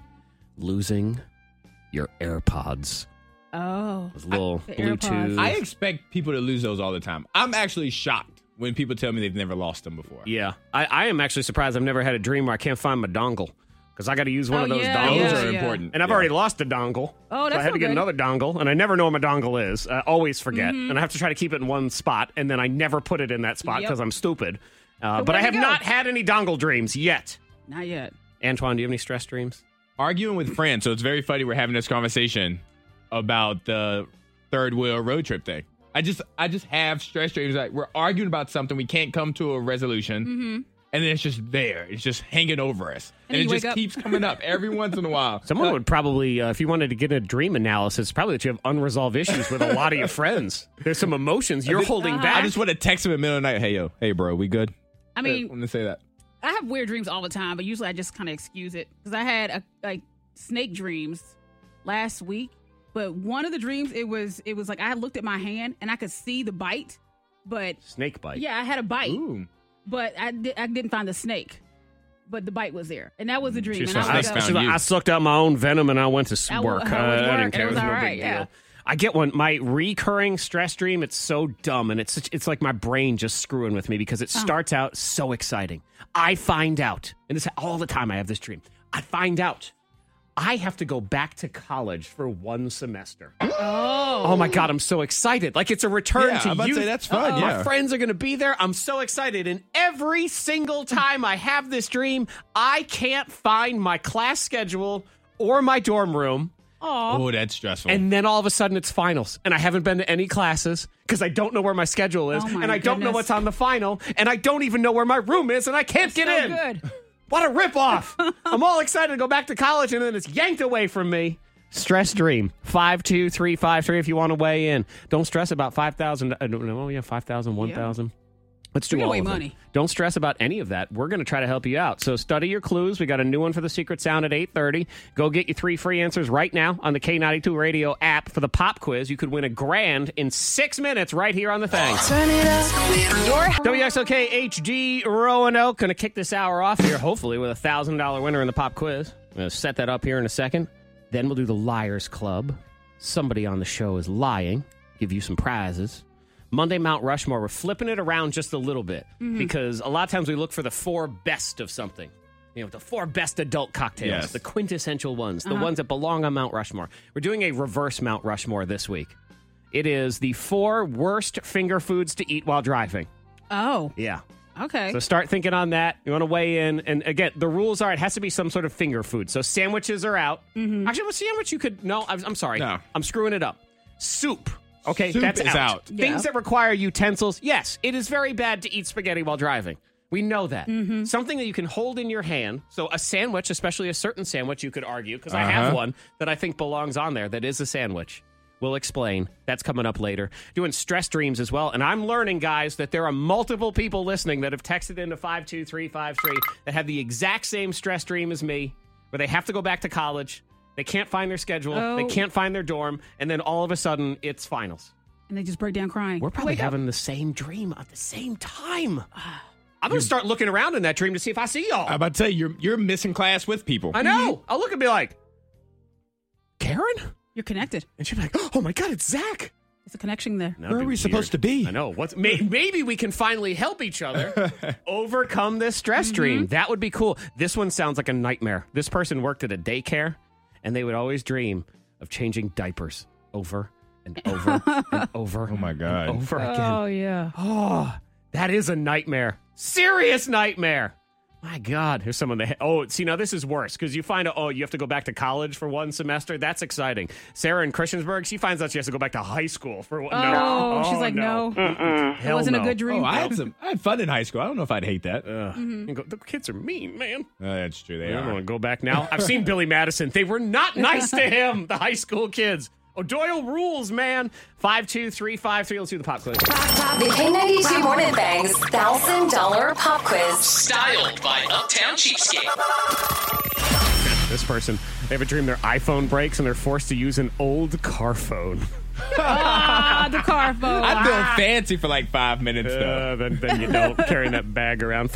Losing your AirPods. Oh. Those little the Bluetooth. AirPods. I expect people to lose those all the time. I'm actually shocked when people tell me they've never lost them before. Yeah. I am actually surprised I've never had a dream where I can't find my dongle. Because I got to use one of those yeah, dongles. Those are important. And I've already lost a dongle. Oh, that's so I had to get no good. another dongle, and I never know where my dongle is. I always forget, and I have to try to keep it in one spot, and then I never put it in that spot because I'm stupid. But I where'd have it go? not had any dongle dreams yet. Not yet. Antoine, do you have any stress dreams? Arguing with friends. So it's very funny we're having this conversation about the third wheel road trip thing. I just have stress dreams. Like we're arguing about something, we can't come to a resolution, and then it's just there. It's just hanging over us, and it you just wake up. keeps coming up every once in a while. Someone would probably, if you wanted to get a dream analysis, probably that you have unresolved issues with a lot of your friends. There's some emotions you're holding back. I just want to text him in the middle of the night. Hey bro, we good? I mean, I'm gonna say that. I have weird dreams all the time, but usually I just kind of excuse it because I had snake dreams last week. But one of the dreams, it was like I looked at my hand and I could see the bite, but snake bite. Yeah, I had a bite, Ooh. but I didn't find the snake, but the bite was there, and that was a dream. She's And like, I was I sucked out my own venom and I went to work. I didn't care. It was no all big right, deal. yeah. I get one. My recurring stress dream, it's so dumb, and it's like my brain just screwing with me because it starts out so exciting. I find out, and this all the time I have this dream, I find out I have to go back to college for one semester. Oh my God, I'm so excited. Like it's a return to I'm about youth. to say, that's fun, yeah. My friends are going to be there. I'm so excited. And every single time I have this dream, I can't find my class schedule or my dorm room. Oh, that's stressful. And then all of a sudden it's finals. And I haven't been to any classes because I don't know where my schedule is. And I don't know what's on the final. And I don't even know where my room is. And I can't get in. Good. What a ripoff. I'm all excited to go back to college and then it's yanked away from me. Stress dream. 52353 if you want to weigh in. Don't stress about 5,000. 5,000, 1,000. Let's do Bring all away of money. it. Don't stress about any of that. We're going to try to help you out. So study your clues. We got a new one for the Secret Sound at 8:30. Go get your 3 free answers right now on the K92 Radio app for the pop quiz. You could win $1,000 in 6 minutes right here on the thing. Turn it up. WXOK HG Roanoke going to kick this hour off here, hopefully with a $1,000 winner in the pop quiz. I'm going to set that up here in a second. Then we'll do the Liars Club. Somebody on the show is lying. Give you some prizes. Monday Mount Rushmore, we're flipping it around just a little bit because a lot of times we look for the 4 best of something. You know, the 4 best adult cocktails, the quintessential ones, the ones that belong on Mount Rushmore. We're doing a reverse Mount Rushmore this week. It is the 4 worst finger foods to eat while driving. Oh. Yeah. Okay. So start thinking on that. You want to weigh in. And again, the rules are it has to be some sort of finger food. So sandwiches are out. Actually, what sandwich you could... No, I'm sorry. No. I'm screwing it up. Soup. Okay, Soup that's is out. Things that require utensils. Yes, it is very bad to eat spaghetti while driving. We know that. Something that you can hold in your hand. So a sandwich, especially a certain sandwich, you could argue, because I have one that I think belongs on there that is a sandwich. We'll explain. That's coming up later. Doing stress dreams as well. And I'm learning, guys, that there are multiple people listening that have texted into 52353 that have the exact same stress dream as me, where they have to go back to college. They can't find their schedule. They can't find their dorm. And then all of a sudden, it's finals. And they just break down crying. We're probably having the same dream at the same time. I'm going to start looking around in that dream to see if I see y'all. I'm about to tell you, you're missing class with people. I know. I'll look and be like, Karen? You're connected. And she'll be like, oh my God, it's Zach. There's a connection there. Where are we supposed to be? I know. Maybe we can finally help each other overcome this stress dream. That would be cool. This one sounds like a nightmare. This person worked at a daycare, and they would always dream of changing diapers over and over and over. Oh, my God. And over again. Oh, yeah. Oh, that is a nightmare. Serious nightmare. My God, here's someone that. Oh, see, now this is worse because you find out, you have to go back to college for one semester. That's exciting. Sarah in Christiansburg, she finds out she has to go back to high school for one. Oh, she's like, no. It wasn't a good dream. Oh, I had fun in high school. I don't know if I'd hate that. The kids are mean, man. That's true. They I are. don't want to go back now. I've seen Billy Madison. They were not nice to him, the high school kids. O'Doyle rules, man. 52353. Let's do the pop quiz. The K92 Morning Thang's $1,000 pop quiz. Styled by Uptown Cheapskate. This person, they have a dream their iPhone breaks and they're forced to use an old car phone. The car phone. I feel fancy for like 5 minutes, though. Then you don't. Carrying that bag around.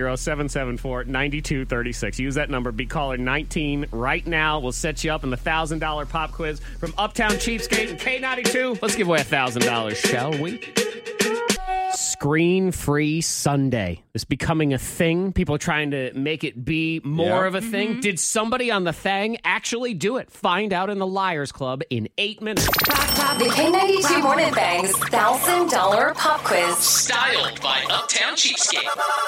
540-774-9236. Use that number. Be caller 19 right now. We'll set you up in the $1,000 pop quiz from Uptown Cheapskate and K92. Let's give away $1,000, shall we? Screen-free Sunday is becoming a thing. People are trying to make it be more of a thing. Did somebody on the thing actually do it? Find out in the Liars Club in 8 minutes. The K92 Morning Thang's $1,000 pop quiz. Styled by Uptown Cheapskate.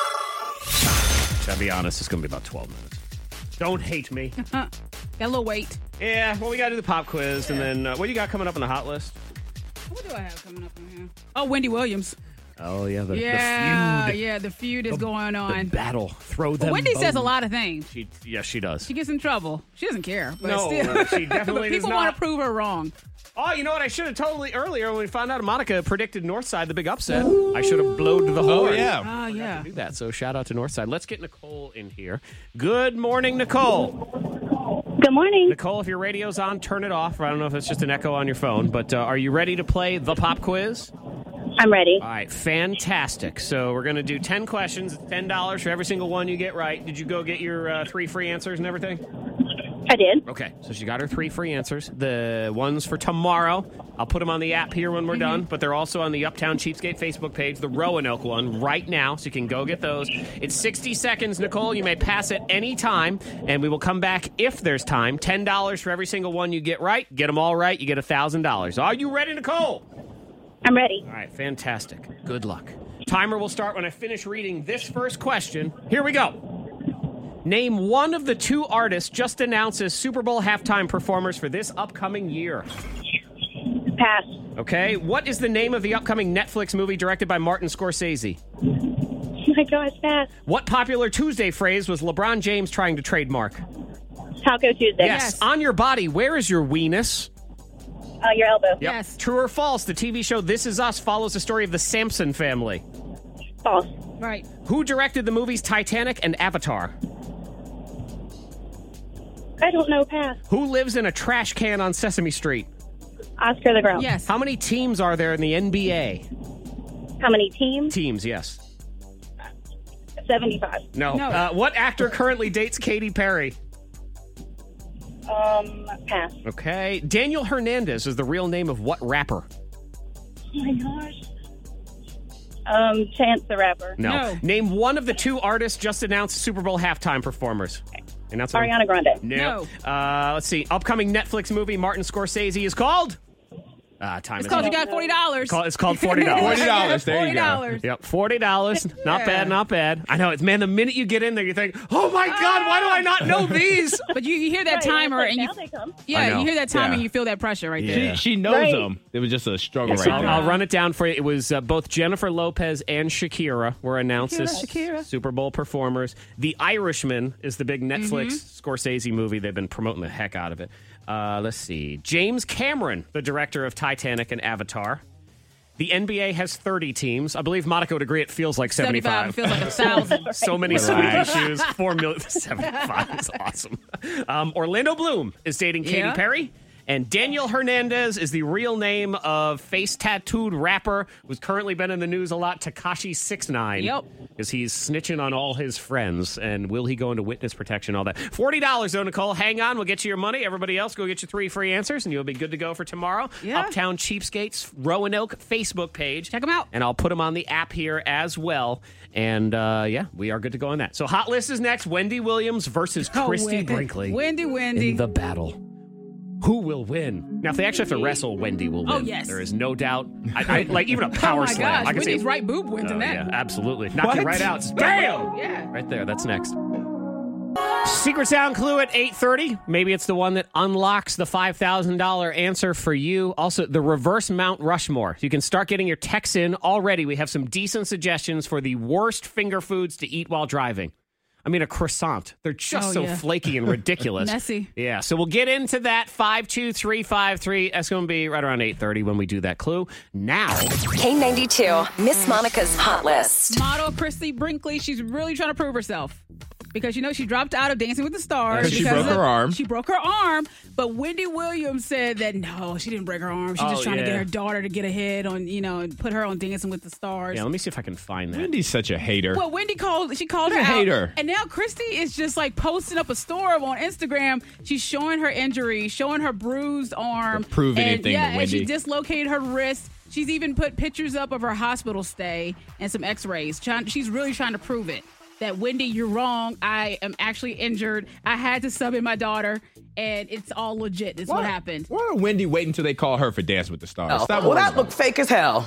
I'll be honest, it's going to be about 12 minutes. Don't hate me. Got a little weight. Yeah, well, we got to do the pop quiz, and then what do you got coming up on the hot list? What do I have coming up on here? Oh, Wendy Williams. Oh, yeah, the feud. Yeah, the feud is going on. The battle. Throw them Wendy says a bones. lot of things. Yes, she does. She gets in trouble. She doesn't care. But No, still. she definitely but does people not. want to prove her wrong. Oh, you know what? I should have earlier when we found out Monica predicted Northside, the big upset. I should have blowed the horn. Oh, yeah. To do that. So shout out to Northside. Let's get Nicole in here. Good morning, Nicole. Good morning. Nicole, if your radio's on, turn it off. I don't know if it's just an echo on your phone, but are you ready to play the pop quiz? I'm ready. All right, fantastic. So we're going to do 10 questions. It's $10 for every single one you get right. Did you go get your 3 free answers and everything? I did. Okay, so she got her 3 free answers. The ones for tomorrow, I'll put them on the app here when we're done, but they're also on the Uptown Cheapskate Facebook page, the Roanoke one, right now, so you can go get those. It's 60 seconds, Nicole. You may pass at any time, and we will come back if there's time. $10 for every single one you get right. Get them all right, you get $1,000. Are you ready, Nicole? I'm ready. All right, fantastic. Good luck. Timer will start when I finish reading this first question. Here we go. Name one of the 2 artists just announced as Super Bowl halftime performers for this upcoming year. Pass. Okay. What is the name of the upcoming Netflix movie directed by Martin Scorsese? Oh my gosh, pass. What popular Tuesday phrase was LeBron James trying to trademark? Taco Tuesday. Yes. On your body, where is your weenus? Your elbow. Yep. Yes. True or false? The TV show This Is Us follows the story of the Sampson family. False. Right. Who directed the movies Titanic and Avatar? I don't know, pass. Who lives in a trash can on Sesame Street? Oscar the Grouch. Yes. How many teams are there in the NBA? How many teams? Teams, yes. 75. No. What actor currently dates Katy Perry? Pass. Okay. Daniel Hernandez is the real name of what rapper? Oh my gosh. Chance the Rapper. No. Name one of the 2 artists just announced Super Bowl halftime performers. Ariana Grande. No. Let's see. Upcoming Netflix movie Martin Scorsese is called? Time It's is called up. You Got $40. It's called $40. $40. There you go. $40. Yep, $40. Not bad, not bad. I know. It's man. The minute you get in there, you think, "Oh my God, why do I not know these?" But you hear that timer and you hear that timer and you feel that pressure right there. She knows them. It was just a struggle right there. I'll run it down for you. It was both Jennifer Lopez and Shakira were announced as Super Bowl performers. The Irishman is the big Netflix Scorsese movie. They've been promoting the heck out of it. Let's see. James Cameron, the director of Titanic and Avatar. The NBA has 30 teams. I believe Monica would agree it feels like 75. It feels like 1,000. So many squeaky shoes. 4 million. 75 is awesome. Orlando Bloom is dating Katy Perry. And Daniel Hernandez is the real name of face-tattooed rapper who's currently been in the news a lot, Tekashi 6ix9ine. Yep. Because he's snitching on all his friends. And will he go into witness protection, all that. $40, though, Nicole. Hang on. We'll get you your money. Everybody else, go get your 3 free answers, and you'll be good to go for tomorrow. Yeah. Uptown Cheapskates, Roanoke Facebook page. Check them out. And I'll put them on the app here as well. And, we are good to go on that. So Hot List is next. Wendy Williams versus Christy Brinkley. Wendy. In the battle. Who will win? Now, if they actually have to wrestle, Wendy will win. Oh, yes. There is no doubt. I like even a power slam. Gosh, I can Wendy's say, right boob wins in that. Yeah, absolutely. Knock you right out. Bam! Yeah. Right there. That's next. Secret sound clue at 8:30. Maybe it's the one that unlocks the $5,000 answer for you. Also, the reverse Mount Rushmore. You can start getting your texts in already. We have some decent suggestions for the worst finger foods to eat while driving. I mean, a croissant. They're just flaky and ridiculous. Messy. Yeah, so we'll get into that. 52353. That's going to be right around 8:30 when we do that clue. Now. K92, Miss Monica's Hot List. Model Christy Brinkley, she's really trying to prove herself. Because, she dropped out of Dancing with the Stars. Because she broke her arm. She broke her arm. But Wendy Williams said that, no, she didn't break her arm. She's just trying to get her daughter to get ahead on, and put her on Dancing with the Stars. Yeah, let me see if I can find that. Wendy's such a hater. Well, Wendy called her a out. hater. And now Christy is just like posting up a story on Instagram. She's showing her injury, showing her bruised arm. Don't prove anything to Wendy. And she dislocated her wrist. She's even put pictures up of her hospital stay and some x-rays. She's really trying to prove it. That, Wendy, you're wrong. I am actually injured. I had to sub in my daughter, and it's all legit. It's what happened. Why don't Wendy wait until they call her for Dance with the Stars? Well, that looked fake as hell.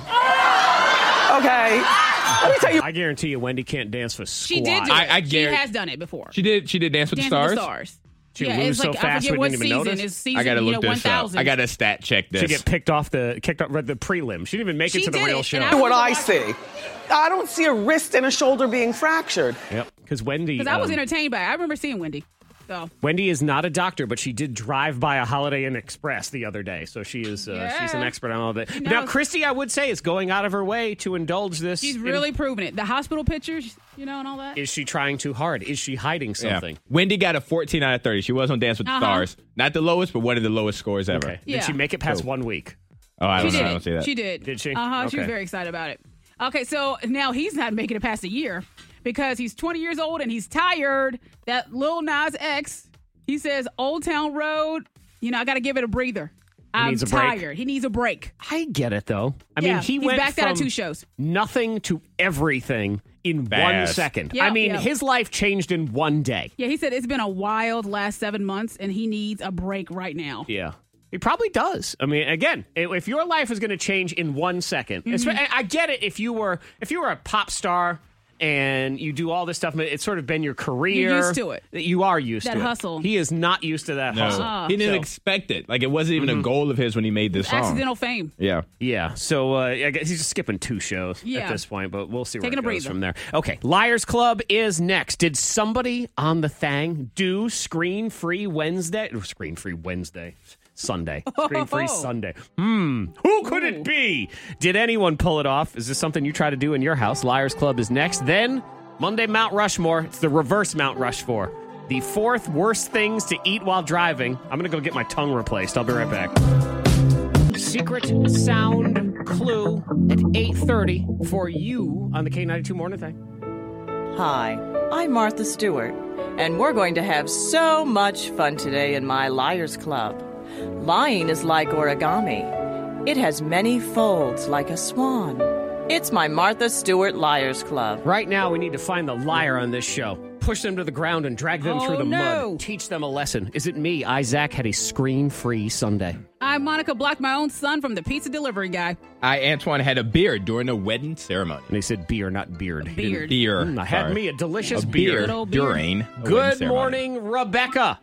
Okay. Let me tell you. I guarantee you Wendy can't dance for squat. She did do it. She has done it before. She did Dance with the Stars? She lose so fast we didn't even notice. It's season, I gotta look this 1000. up. I gotta stat check this. She get kicked off the prelim. She didn't even make it to the real show. What I see. I don't see a wrist and a shoulder being fractured. Yep, because Wendy. Because I was entertained by it. I remember seeing Wendy. So Wendy is not a doctor, but she did drive by a Holiday Inn Express the other day, so she is she's an expert on all that. But now, Christy, I would say, is going out of her way to indulge this. She's really proving it. The hospital pictures, and all that. Is she trying too hard? Is she hiding something? Yeah. Wendy got a 14 out of 30. She was on Dance with the Stars. Not the lowest, but one of the lowest scores ever. Okay. Did she make it past 1 week? Oh, I don't know. I don't see that. She did. Did she? She was very excited about it. Okay, so now he's not making it past a year because he's 20 years old and he's tired. That Lil Nas X, he says, Old Town Road, I got to give it a breather. I'm tired. He needs a break. I get it, though. I mean, he went backed out of from 2 shows. Nothing to everything in 1 second. Yep, I mean, his life changed in 1 day. Yeah, he said it's been a wild last 7 months, and he needs a break right now. Yeah. He probably does. I mean, again, if your life is going to change in 1 second, I get it. If you were a pop star and you do all this stuff, it's sort of been your career. You're used to it. You are used to it. That hustle. He is not used to that hustle. He didn't expect it. Like, it wasn't even a goal of his when he made this song. Accidental fame. Yeah. Yeah. So I guess he's just skipping 2 shows at this point, but we'll see where it goes from there. Okay. Liars Club is next. Did somebody on the thing do Screen-Free Wednesday? Screen-Free Wednesday. Sunday. Screen-free Sunday. Who could it be? Did anyone pull it off? Is this something you try to do in your house? Liars Club is next. Then, Monday Mount Rushmore. It's the reverse Mount Rushmore. The 4th worst things to eat while driving. I'm going to go get my tongue replaced. I'll be right back. Secret sound clue at 8:30 for you on the K92 Morning Thing. Hi, I'm Martha Stewart, and we're going to have so much fun today in my Liars Club. Lying is like origami. It has many folds like a swan. It's my Martha Stewart Liars Club. Right now, we need to find the liar on this show. Push them to the ground and drag them through the mud. Teach them a lesson. Is it me? Isaac had a screen-free Sunday. I, Monica, blocked my own son from the pizza delivery guy. I, Antoine, had a beard during a wedding ceremony. And they said beer, not beard. Beard. Beer. I had me a delicious a beer. during a Good wedding ceremony. morning, Rebecca.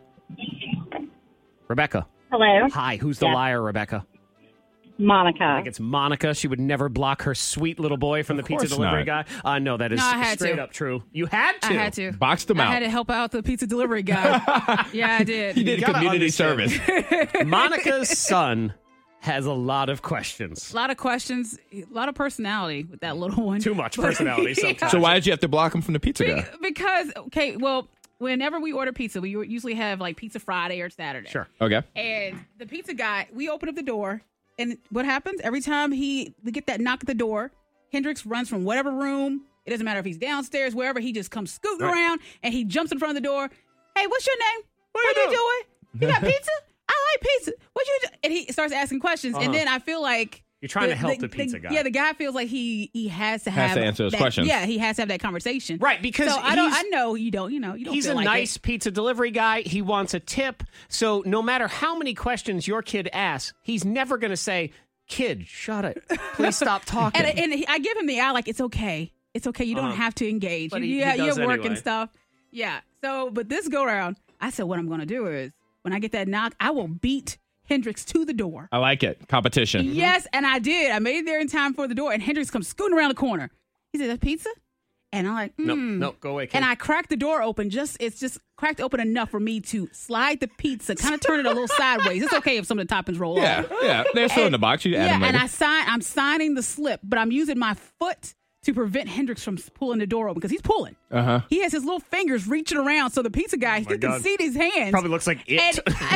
Rebecca. Hello. Hi, who's the liar, Rebecca? Monica. I think it's Monica. She would never block her sweet little boy from the pizza delivery guy. No, that is straight up true. You had to. I had to. Boxed him out. I had to help out the pizza delivery guy. Yeah, I did. He did community service. Monica's son has a lot of questions. A lot of questions, a lot of personality with that little one. Too much personality sometimes. So why did you have to block him from the pizza guy? Because, okay, well, whenever we order pizza, we usually have like Pizza Friday or Saturday. Sure. Okay. And the pizza guy, we open up the door, and what happens? Every time we get that knock at the door, Hendrix runs from whatever room. It doesn't matter if he's downstairs, wherever. He just comes scooting around, and he jumps in front of the door. Hey, what's your name? What you doing? You got pizza? I like pizza. What you do? And he starts asking questions, and then I feel like you're trying to help the pizza guy. Yeah, the guy feels like he has to have answer those that, questions. Yeah, he has to have that conversation. Right, because so I know you don't. You don't. He's feel a like nice it. pizza delivery guy. He wants a tip. So no matter how many questions your kid asks, he's never going to say, "Kid, shut it. Please stop talking." and I give him the eye, like, it's okay. It's okay. You don't have to engage. But you he does have work anyway. and stuff. Yeah. So, but this go around, I said, what I'm going to do is when I get that knock, I will beat Hendrix to the door. I like it. Competition. Yes, and I did. I made it there in time for the door, and Hendrix comes scooting around the corner. He said, "That's pizza?" And I'm like, No, go away, kid. And I cracked the door open. It's just cracked open enough for me to slide the pizza, kind of turn it a little sideways. It's okay if some of the toppings roll off. Yeah. They're still in the box. You add them later. And I'm signing the slip, but I'm using my foot to prevent Hendrix from pulling the door open because he's pulling. He has his little fingers reaching around, so the pizza guy, you can see his hands. Probably looks like it.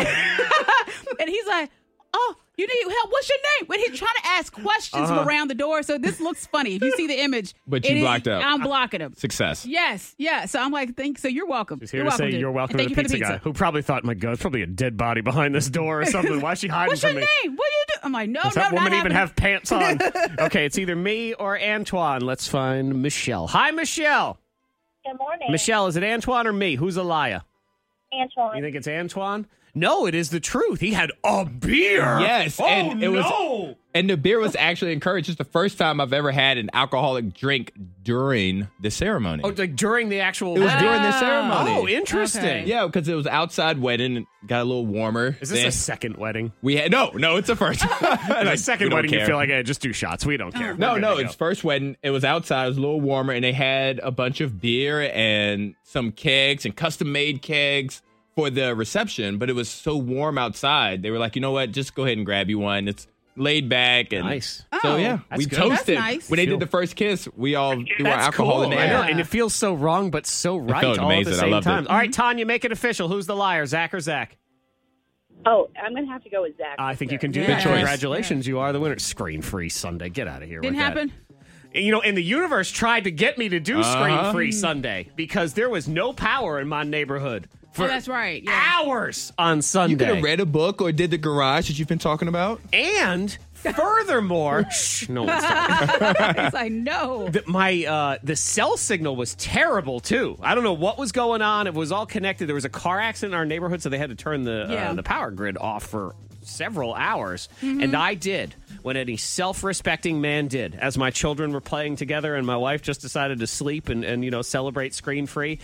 And he's like, "Oh, you need help? What's your name?" But he's trying to ask questions from around the door, so this looks funny. If you see the image. But you blocked out. I'm blocking him. Success. Yes, yeah. So I'm like, so you're welcome. He's here to say you're welcome to the pizza guy, who probably thought, my God, there's probably a dead body behind this door or something. Why is she hiding What's from your me? name? What do you do? I'm like, no, Does that woman even happening. have pants on? Okay, it's either me or Antoine. Let's find Michelle. Hi, Michelle. Good morning. Michelle, is it Antoine or me? Who's a liar? Antoine. You think it's Antoine? No, it is the truth. He had a beer. Yes, and it was, and the beer was actually encouraged. It's the first time I've ever had an alcoholic drink during the ceremony. Oh, like during the actual It was wedding? during the ceremony. Oh, interesting. Okay. Yeah, because it was outside wedding and got a little warmer. Is this Then a second wedding? we had no, it's a first. The second We don't wedding, you care. feel like, hey, just do shots. We don't care. No, We're no, good to it's go. first wedding. It was outside. It was a little warmer, and they had a bunch of beer and some kegs and custom-made kegs for the reception, but it was so warm outside. They were like, you know what? Just go ahead and grab you one. It's laid back. And Nice. So, Oh, yeah, that's we good. toasted. That's nice. When they did the first kiss, we all threw our That's alcohol cool. in the I know, air. and it feels so wrong, but so right felt all at amazing. the I same loved it. time. All right, Tanya, make it official. Who's the liar, Zach or Zach? Oh, I'm going to have to go with Zach. I think you can do Good that. choice. Congratulations, you are the winner. Screen-free Sunday. Get out of here. Didn't with that. happen. You know, and the universe tried to get me to do screen-free Sunday because there was no power in my neighborhood for Oh, that's right. Yeah. hours on Sunday. You could have read a book or did the garage that you've been talking about. And furthermore, shh, no one's talking. It's like, no. The cell signal was terrible too. I don't know what was going on. It was all connected. There was a car accident in our neighborhood, so they had to turn the power grid off for several hours. And I did what any self-respecting man did. As my children were playing together and my wife just decided to sleep and you know, celebrate screen-free,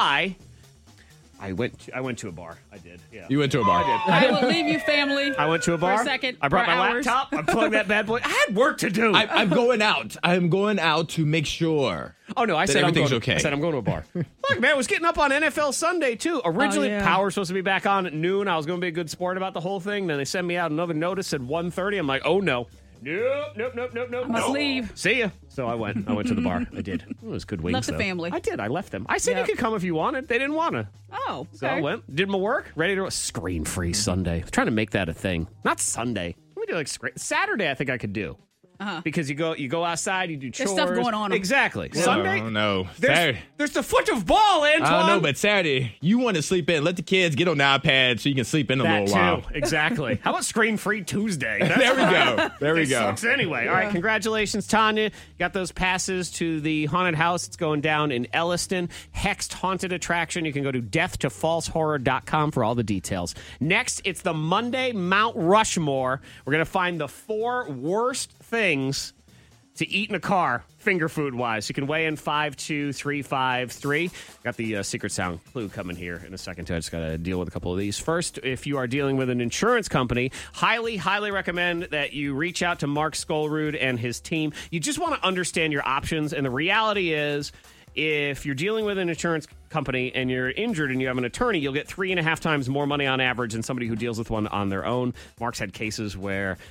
I went to a bar. I did. Yeah. You went to a bar. I will leave you, family. I went to a bar. For a second. I brought for my hours. laptop. I plugged that bad boy. I had work to do. I'm going out. I'm going out to make sure. Oh, no, I that said everything's I'm going, okay. I said I'm going to a bar. Look, man, I was getting up on NFL Sunday, too. Originally, yeah. Power was supposed to be back on at noon. I was going to be a good sport about the whole thing. Then they sent me out another notice at 1:30. I'm like, oh, no. Nope. I must leave. See ya. So I went to the bar. I did. It was good wings, Left the though. family. I did. I left them. I said Yep. you could come if you wanted. They didn't want to. Oh, okay. So I went, did my work, ready to screen-free Sunday. I was trying to make that a thing. Not Sunday. Let me do like Saturday. I think I could do. Because you go outside, you do chores. There's stuff going on. Exactly. Sunday. Oh, no. There's the foot of ball, Antoine. I don't know, but Saturday, you want to sleep in. Let the kids get on the iPad so you can sleep in a that little too. while. Exactly. How about screen-free Tuesday? There we go. There we It go. sucks anyway. All right, congratulations, Tanya. You got those passes to the haunted house. It's going down in Elliston. Hexed Haunted Attraction. You can go to deathtofalsehorror.com for all the details. Next, it's the Monday Mount Rushmore. We're going to find the 4 worst things to eat in a car, finger food wise. You can weigh in 52353. Got the secret sound clue coming here in a second, too. I just got to deal with a couple of these. First, if you are dealing with an insurance company, highly recommend that you reach out to Mark Skolrud and his team. You just want to understand your options, and the reality is, if you're dealing with an insurance company and you're injured and you have an attorney, you'll get 3.5 times more money on average than somebody who deals with one on their own. Mark's had cases where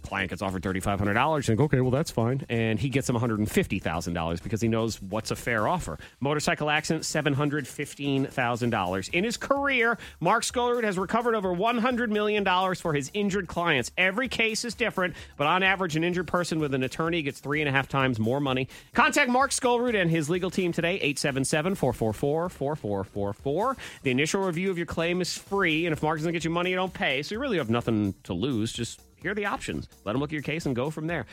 client gets offered $3,500. Think, okay, well, that's fine. And he gets him $150,000 because he knows what's a fair offer. Motorcycle accident, $715,000. In his career, Mark Skolerud has recovered over $100 million for his injured clients. Every case is different, but on average, an injured person with an attorney gets 3.5 times more money. Contact Mark Skolerud and his legal team today, 877-444-4444. The initial review of your claim is free, and if Mark doesn't get you money, you don't pay. So you really have nothing to lose. Just hear the options. Let him look at your case and go from there.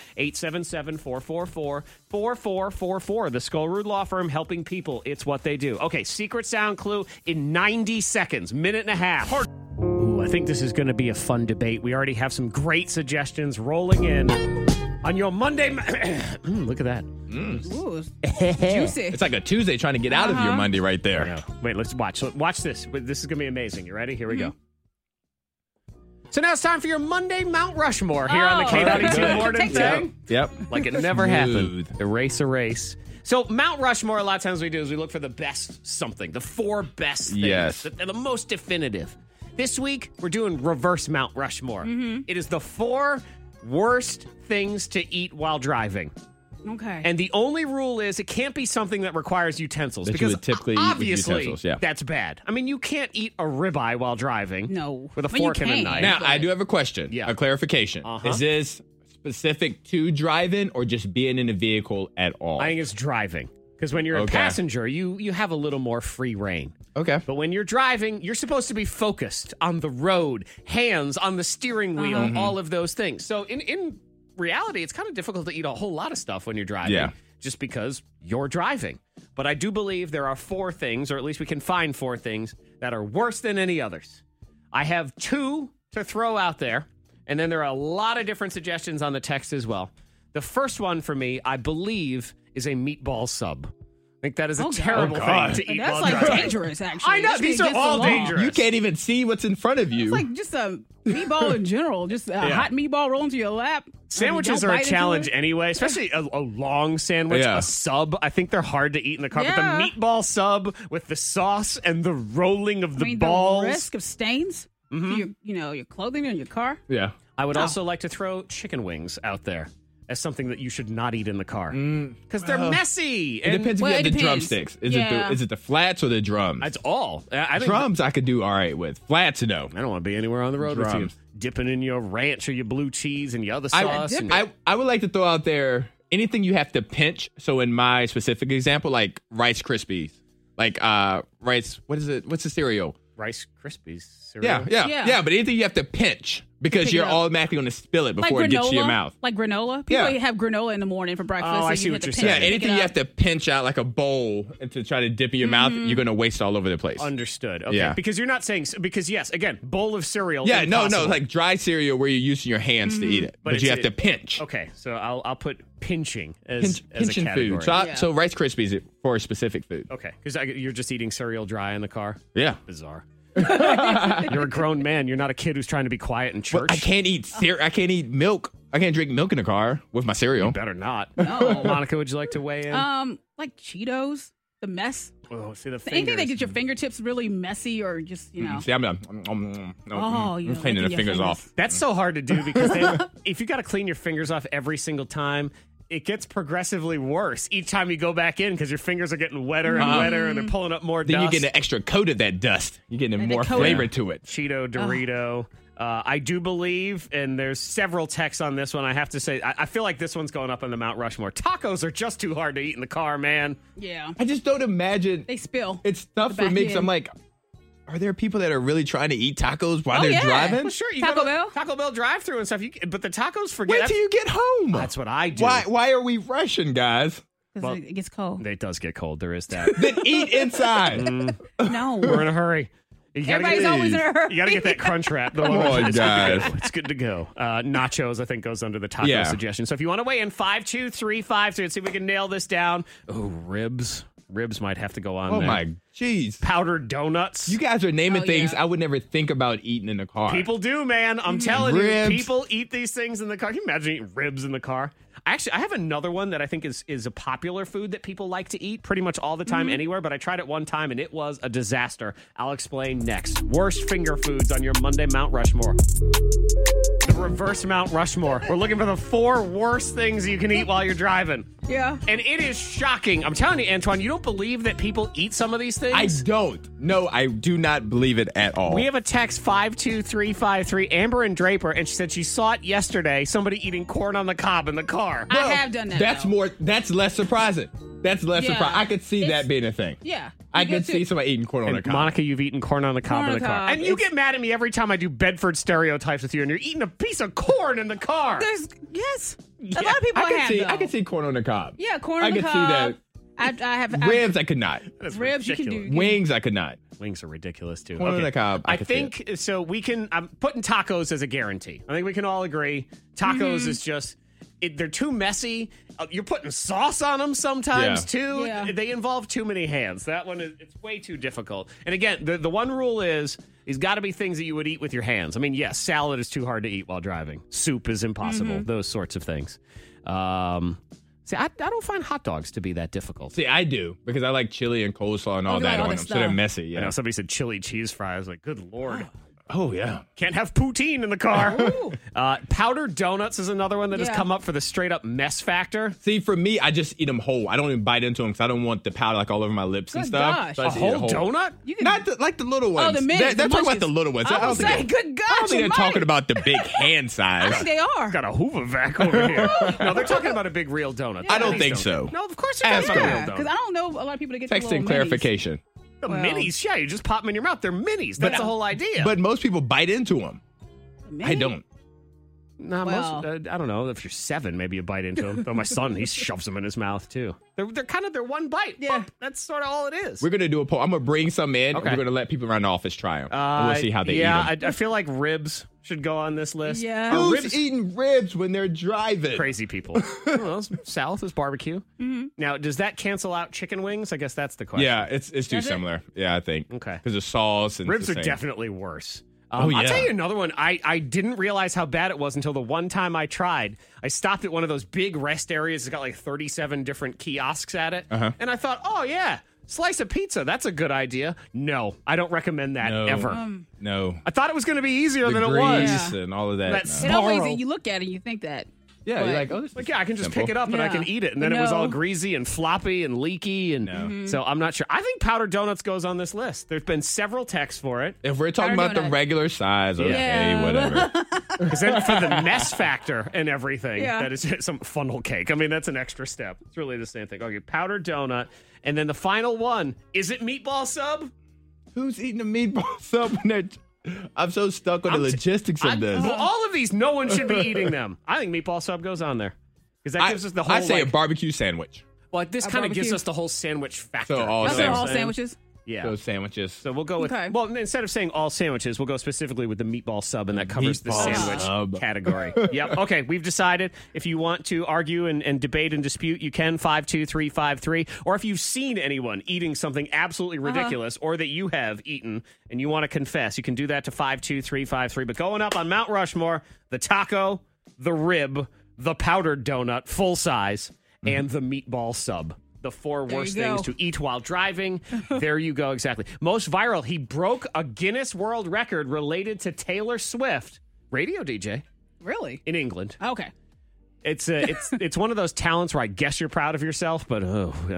877-444-4444. The Skolerud Law Firm, helping people. It's what they do. Okay, secret sound clue in 90 seconds, minute and a half. Ooh, I think this is going to be a fun debate. We already have some great suggestions rolling in on your Monday. Look at that. Ooh, juicy. It's like a Tuesday trying to get out of your Monday right there. Wait, let's watch. So watch this. This is going to be amazing. You ready? Here we go. So now it's time for your Monday Mount Rushmore here on the K92 Morning Thing. Yep. Like it never happened. Erase. So Mount Rushmore, a lot of times we do is we look for the best something, the 4 best things, Yes. the most definitive. This week, we're doing reverse Mount Rushmore. It is the 4 worst things to eat while driving. Okay. And the only rule is it can't be something that requires utensils. That because you would typically eat with obviously, utensils, yeah. that's bad. I mean, you can't eat a ribeye while driving. No. With a Well, you fork and a can. knife. Now, I do have a question, a clarification. Is this specific to driving or just being in a vehicle at all? I think it's driving. Because when you're a passenger, you have a little more free reign. Okay. But when you're driving, you're supposed to be focused on the road, hands on the steering wheel, all of those things. So in reality, it's kind of difficult to eat a whole lot of stuff when you're driving just because you're driving. But I do believe there are 4 things, or at least we can find 4 things, that are worse than any others. I have 2 to throw out there, and then there are a lot of different suggestions on the text as well. The first one for me, I believe, is a meatball sub. I think that is a terrible thing to eat That's while like driving. dangerous, actually. I know, Just these against are all the law. dangerous. You can't even see what's in front of you. It's like just a meatball in general. Just a hot meatball rolling to your lap. Sandwiches Don't are a bite into challenge it. anyway, especially a long sandwich, Yeah. a sub. I think they're hard to eat in the car. Yeah. But the meatball sub with the sauce and the rolling of the I mean, balls. the risk of stains to your clothing and your car. Yeah. I would also like to throw chicken wings out there as something that you should not eat in the car. Because they're messy. It depends if you have the depends. drumsticks. Is it the flats or the drums? It's all. I think drums I could do all right with. Flats, no. I don't want to be anywhere on the road with you. Drums. Dipping in your ranch or your blue cheese and your other sauce. I would like to throw out there anything you have to pinch. So in my specific example, like Rice Krispies. Like rice, what is it? What's the cereal? Rice Krispies cereal. Yeah. But anything you have to pinch because Pick you're it up. automatically going to spill it before Like it gets to your granola? mouth. Like granola. People have granola in the morning for breakfast. Oh, so I you see have what to you're pinch saying. it, Anything pick it you up. have to pinch out like a bowl and to try to dip in your mouth, you're going to waste all over the place. Understood. Okay. Yeah. Because you're not saying, because yes, again, bowl of cereal. Yeah, no, impossible. like dry cereal where you're using your hands to eat it, but you have to pinch. Okay, so I'll put pinching as a Pinching category. food. So Rice Krispies for a specific food. Okay, because you're just eating cereal dry in the car. Yeah. Bizarre. You're a grown man. You're not a kid who's trying to be quiet in church. I can't eat I can't eat milk. I can't drink milk in the car with my cereal. You better not. No. Monica, would you like to weigh in? Like Cheetos, the mess. Oh, see the Anything that fingers. gets your fingertips really messy or just, See, I'm you're cleaning licking the your fingers off. That's so hard to do because then if you got to clean your fingers off every single time, it gets progressively worse each time you go back in because your fingers are getting wetter and wetter and they're pulling up more Then dust. you get an extra coat of that dust. You're getting more coat flavor it. to it. Cheeto, Dorito. I do believe, and there's several texts on this one, I have to say, I feel like this one's going up on the Mount Rushmore. Tacos are just too hard to eat in the car, man. Yeah. I just don't imagine. They spill. It's tough The for me back because I'm end. like, are there people that are really trying to eat tacos while they're driving? Well, sure, you Taco go to Bell? Taco Bell drive-thru and stuff. But the tacos, forget Wait till you get home. That's what I do. Why are we rushing, guys? Because it gets cold. It does get cold. There is that. Then eat inside. No. We're in a hurry. You gotta Everybody's always in a hurry. You got to get that crunch wrap. Come on, guys. It's good to go. Nachos, I think, goes under the taco suggestion. So if you want to weigh in 52353, let's see if we can nail this down. Oh, ribs. Ribs might have to go on Oh, there. my Jeez. Powdered donuts. You guys are naming things I would never think about eating in the car. People do, man. I'm telling Ribs. you, people eat these things in the car. Can you imagine eating ribs in the car? Actually, I have another one that I think is a popular food that people like to eat pretty much all the time anywhere, but I tried it one time and it was a disaster. I'll explain next. Worst finger foods on your Monday Mount Rushmore. The reverse Mount Rushmore. We're looking for the 4 worst things you can eat while you're driving. Yeah. And it is shocking. I'm telling you, Antoine, you don't believe that people eat some of these things? I don't. No, I do not believe it at all. We have a text 52353, Amber and Draper, and she said she saw it yesterday, somebody eating corn on the cob in the car. I have done that. That's less surprising. That's less Yeah. surprising. I could see that being a thing. Yeah. I could see somebody eating corn on the And cob. Monica, you've eaten corn on the cob Corn in on the the car. cob. And you get mad at me every time I do Bedford stereotypes with you, and you're eating a piece of corn in the car. Yes. A lot of people I could see corn on the cob. Yeah, corn I on the could cob. see that. I have Ribs, I could not. Ribs, you can do. Wings, I could not. Wings are ridiculous, too. Corn on the cob, I I could see think, so we can, I'm putting tacos as a guarantee. I think we can all agree. Tacos is just, they're too messy. You're putting sauce on them sometimes, too. Yeah. They involve too many hands. That one, it's way too difficult. And again, the one rule is, these got to be things that you would eat with your hands. I mean, yes, salad is too hard to eat while driving. Soup is impossible. Those sorts of things. See, I don't find hot dogs to be that difficult. See, I do, because I like chili and coleslaw and all Okay, that all on the them, so they're stuff. messy. You Yeah. know, somebody said chili cheese fries. Like, good Lord. Oh, yeah. Can't have poutine in the car. Powdered donuts is another one that has Yeah. come up for the straight up mess factor. See, for me, I just eat them whole. I don't even bite into them because I don't want the powder like all over my lips and Good stuff. gosh. So I A just eat whole donut? You can, Not like the little ones. the minis, They're the talking about the munchies. little ones. I was don't think saying, they- good I don't gosh think they're almighty. talking about the big hand size. I think they are. Got a Hoover vac over here. No, they're talking about a big real donut. I don't These think so. No, of course they're talking Ask about a her. real Because donut. I don't know a lot of people that get the Text little in minis. clarification. The Well- minis, yeah, you just pop them in your mouth. They're minis. That's the whole idea. But most people bite into them. I don't. No, Well- most, I don't know. If you're 7, maybe you bite into them. Though my son, he shoves them in his mouth too. They're kind of their one bite. Yeah. Bump. That's sort of all it is. We're going to do a poll. I'm going to bring some in. Okay. And we're going to let people around the office try them. and we'll see how they eat them. I feel like ribs should go on this list. Yeah. Who's ribs- eating ribs when they're driving? Crazy people. Well, South is barbecue. Now, does that cancel out chicken wings? I guess that's the question. Yeah, it's too Does it? similar. Yeah, I think. Okay. Because of sauce and Ribs it's are the same. definitely worse. Oh, yeah. I'll tell you another one. I didn't realize how bad it was until the one time I tried. I stopped at one of those big rest areas. It's got like 37 different kiosks at it. And I thought, oh, yeah, slice of pizza. That's a good idea. No, I don't recommend that No. ever. No. I thought it was going to be easier The than it grease was. and all of that. That's- no. It always, Tomorrow. you look at it and you think that. Yeah, But- you're like, oh, this is Like, yeah, I can just simple. pick it up and I Yeah. can eat it. And then it was all No. greasy and floppy and leaky. And so I'm not sure. I think powdered donuts goes on this list. There's been several texts for it. If we're talking Powdered about the donut. regular size, okay, Yeah. whatever. Because then for the mess factor and everything, Yeah. that is some funnel cake. I mean, that's an extra step. It's really the same thing. Okay, powdered donut. And then the final one, is it meatball sub? Who's eating a meatball sub when they're... I'm so stuck on the logistics of this. Well, all of these, no one should be eating them. I think meatball sub goes on there. Because that gives us the whole, I say a like, barbecue sandwich. well, this A kind of gives barbecue? us the whole sandwich factor. So all That's Same. all sandwiches. Yeah. Those sandwiches. So we'll go with, Okay. well, instead of saying all sandwiches, we'll go specifically with the meatball sub, and that covers the Meatball sandwich sub. category. Yep. Okay, we've decided. If you want to argue and debate and dispute, you can 52353. Or if you've seen anyone eating something absolutely ridiculous or that you have eaten and you want to confess, you can do that to 52353. But going up on Mount Rushmore, the taco, the rib, the powdered donut, full size, and the meatball sub. The 4 There worst you things go. to eat while driving. There you go, exactly. Most viral, he broke a Guinness World Record related to Taylor Swift, radio DJ Really? in England. Okay. It's one of those talents where I guess you're proud of yourself, but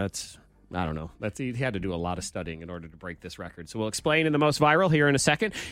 I don't know. He had to do a lot of studying in order to break this record. So we'll explain in the most viral here in a second.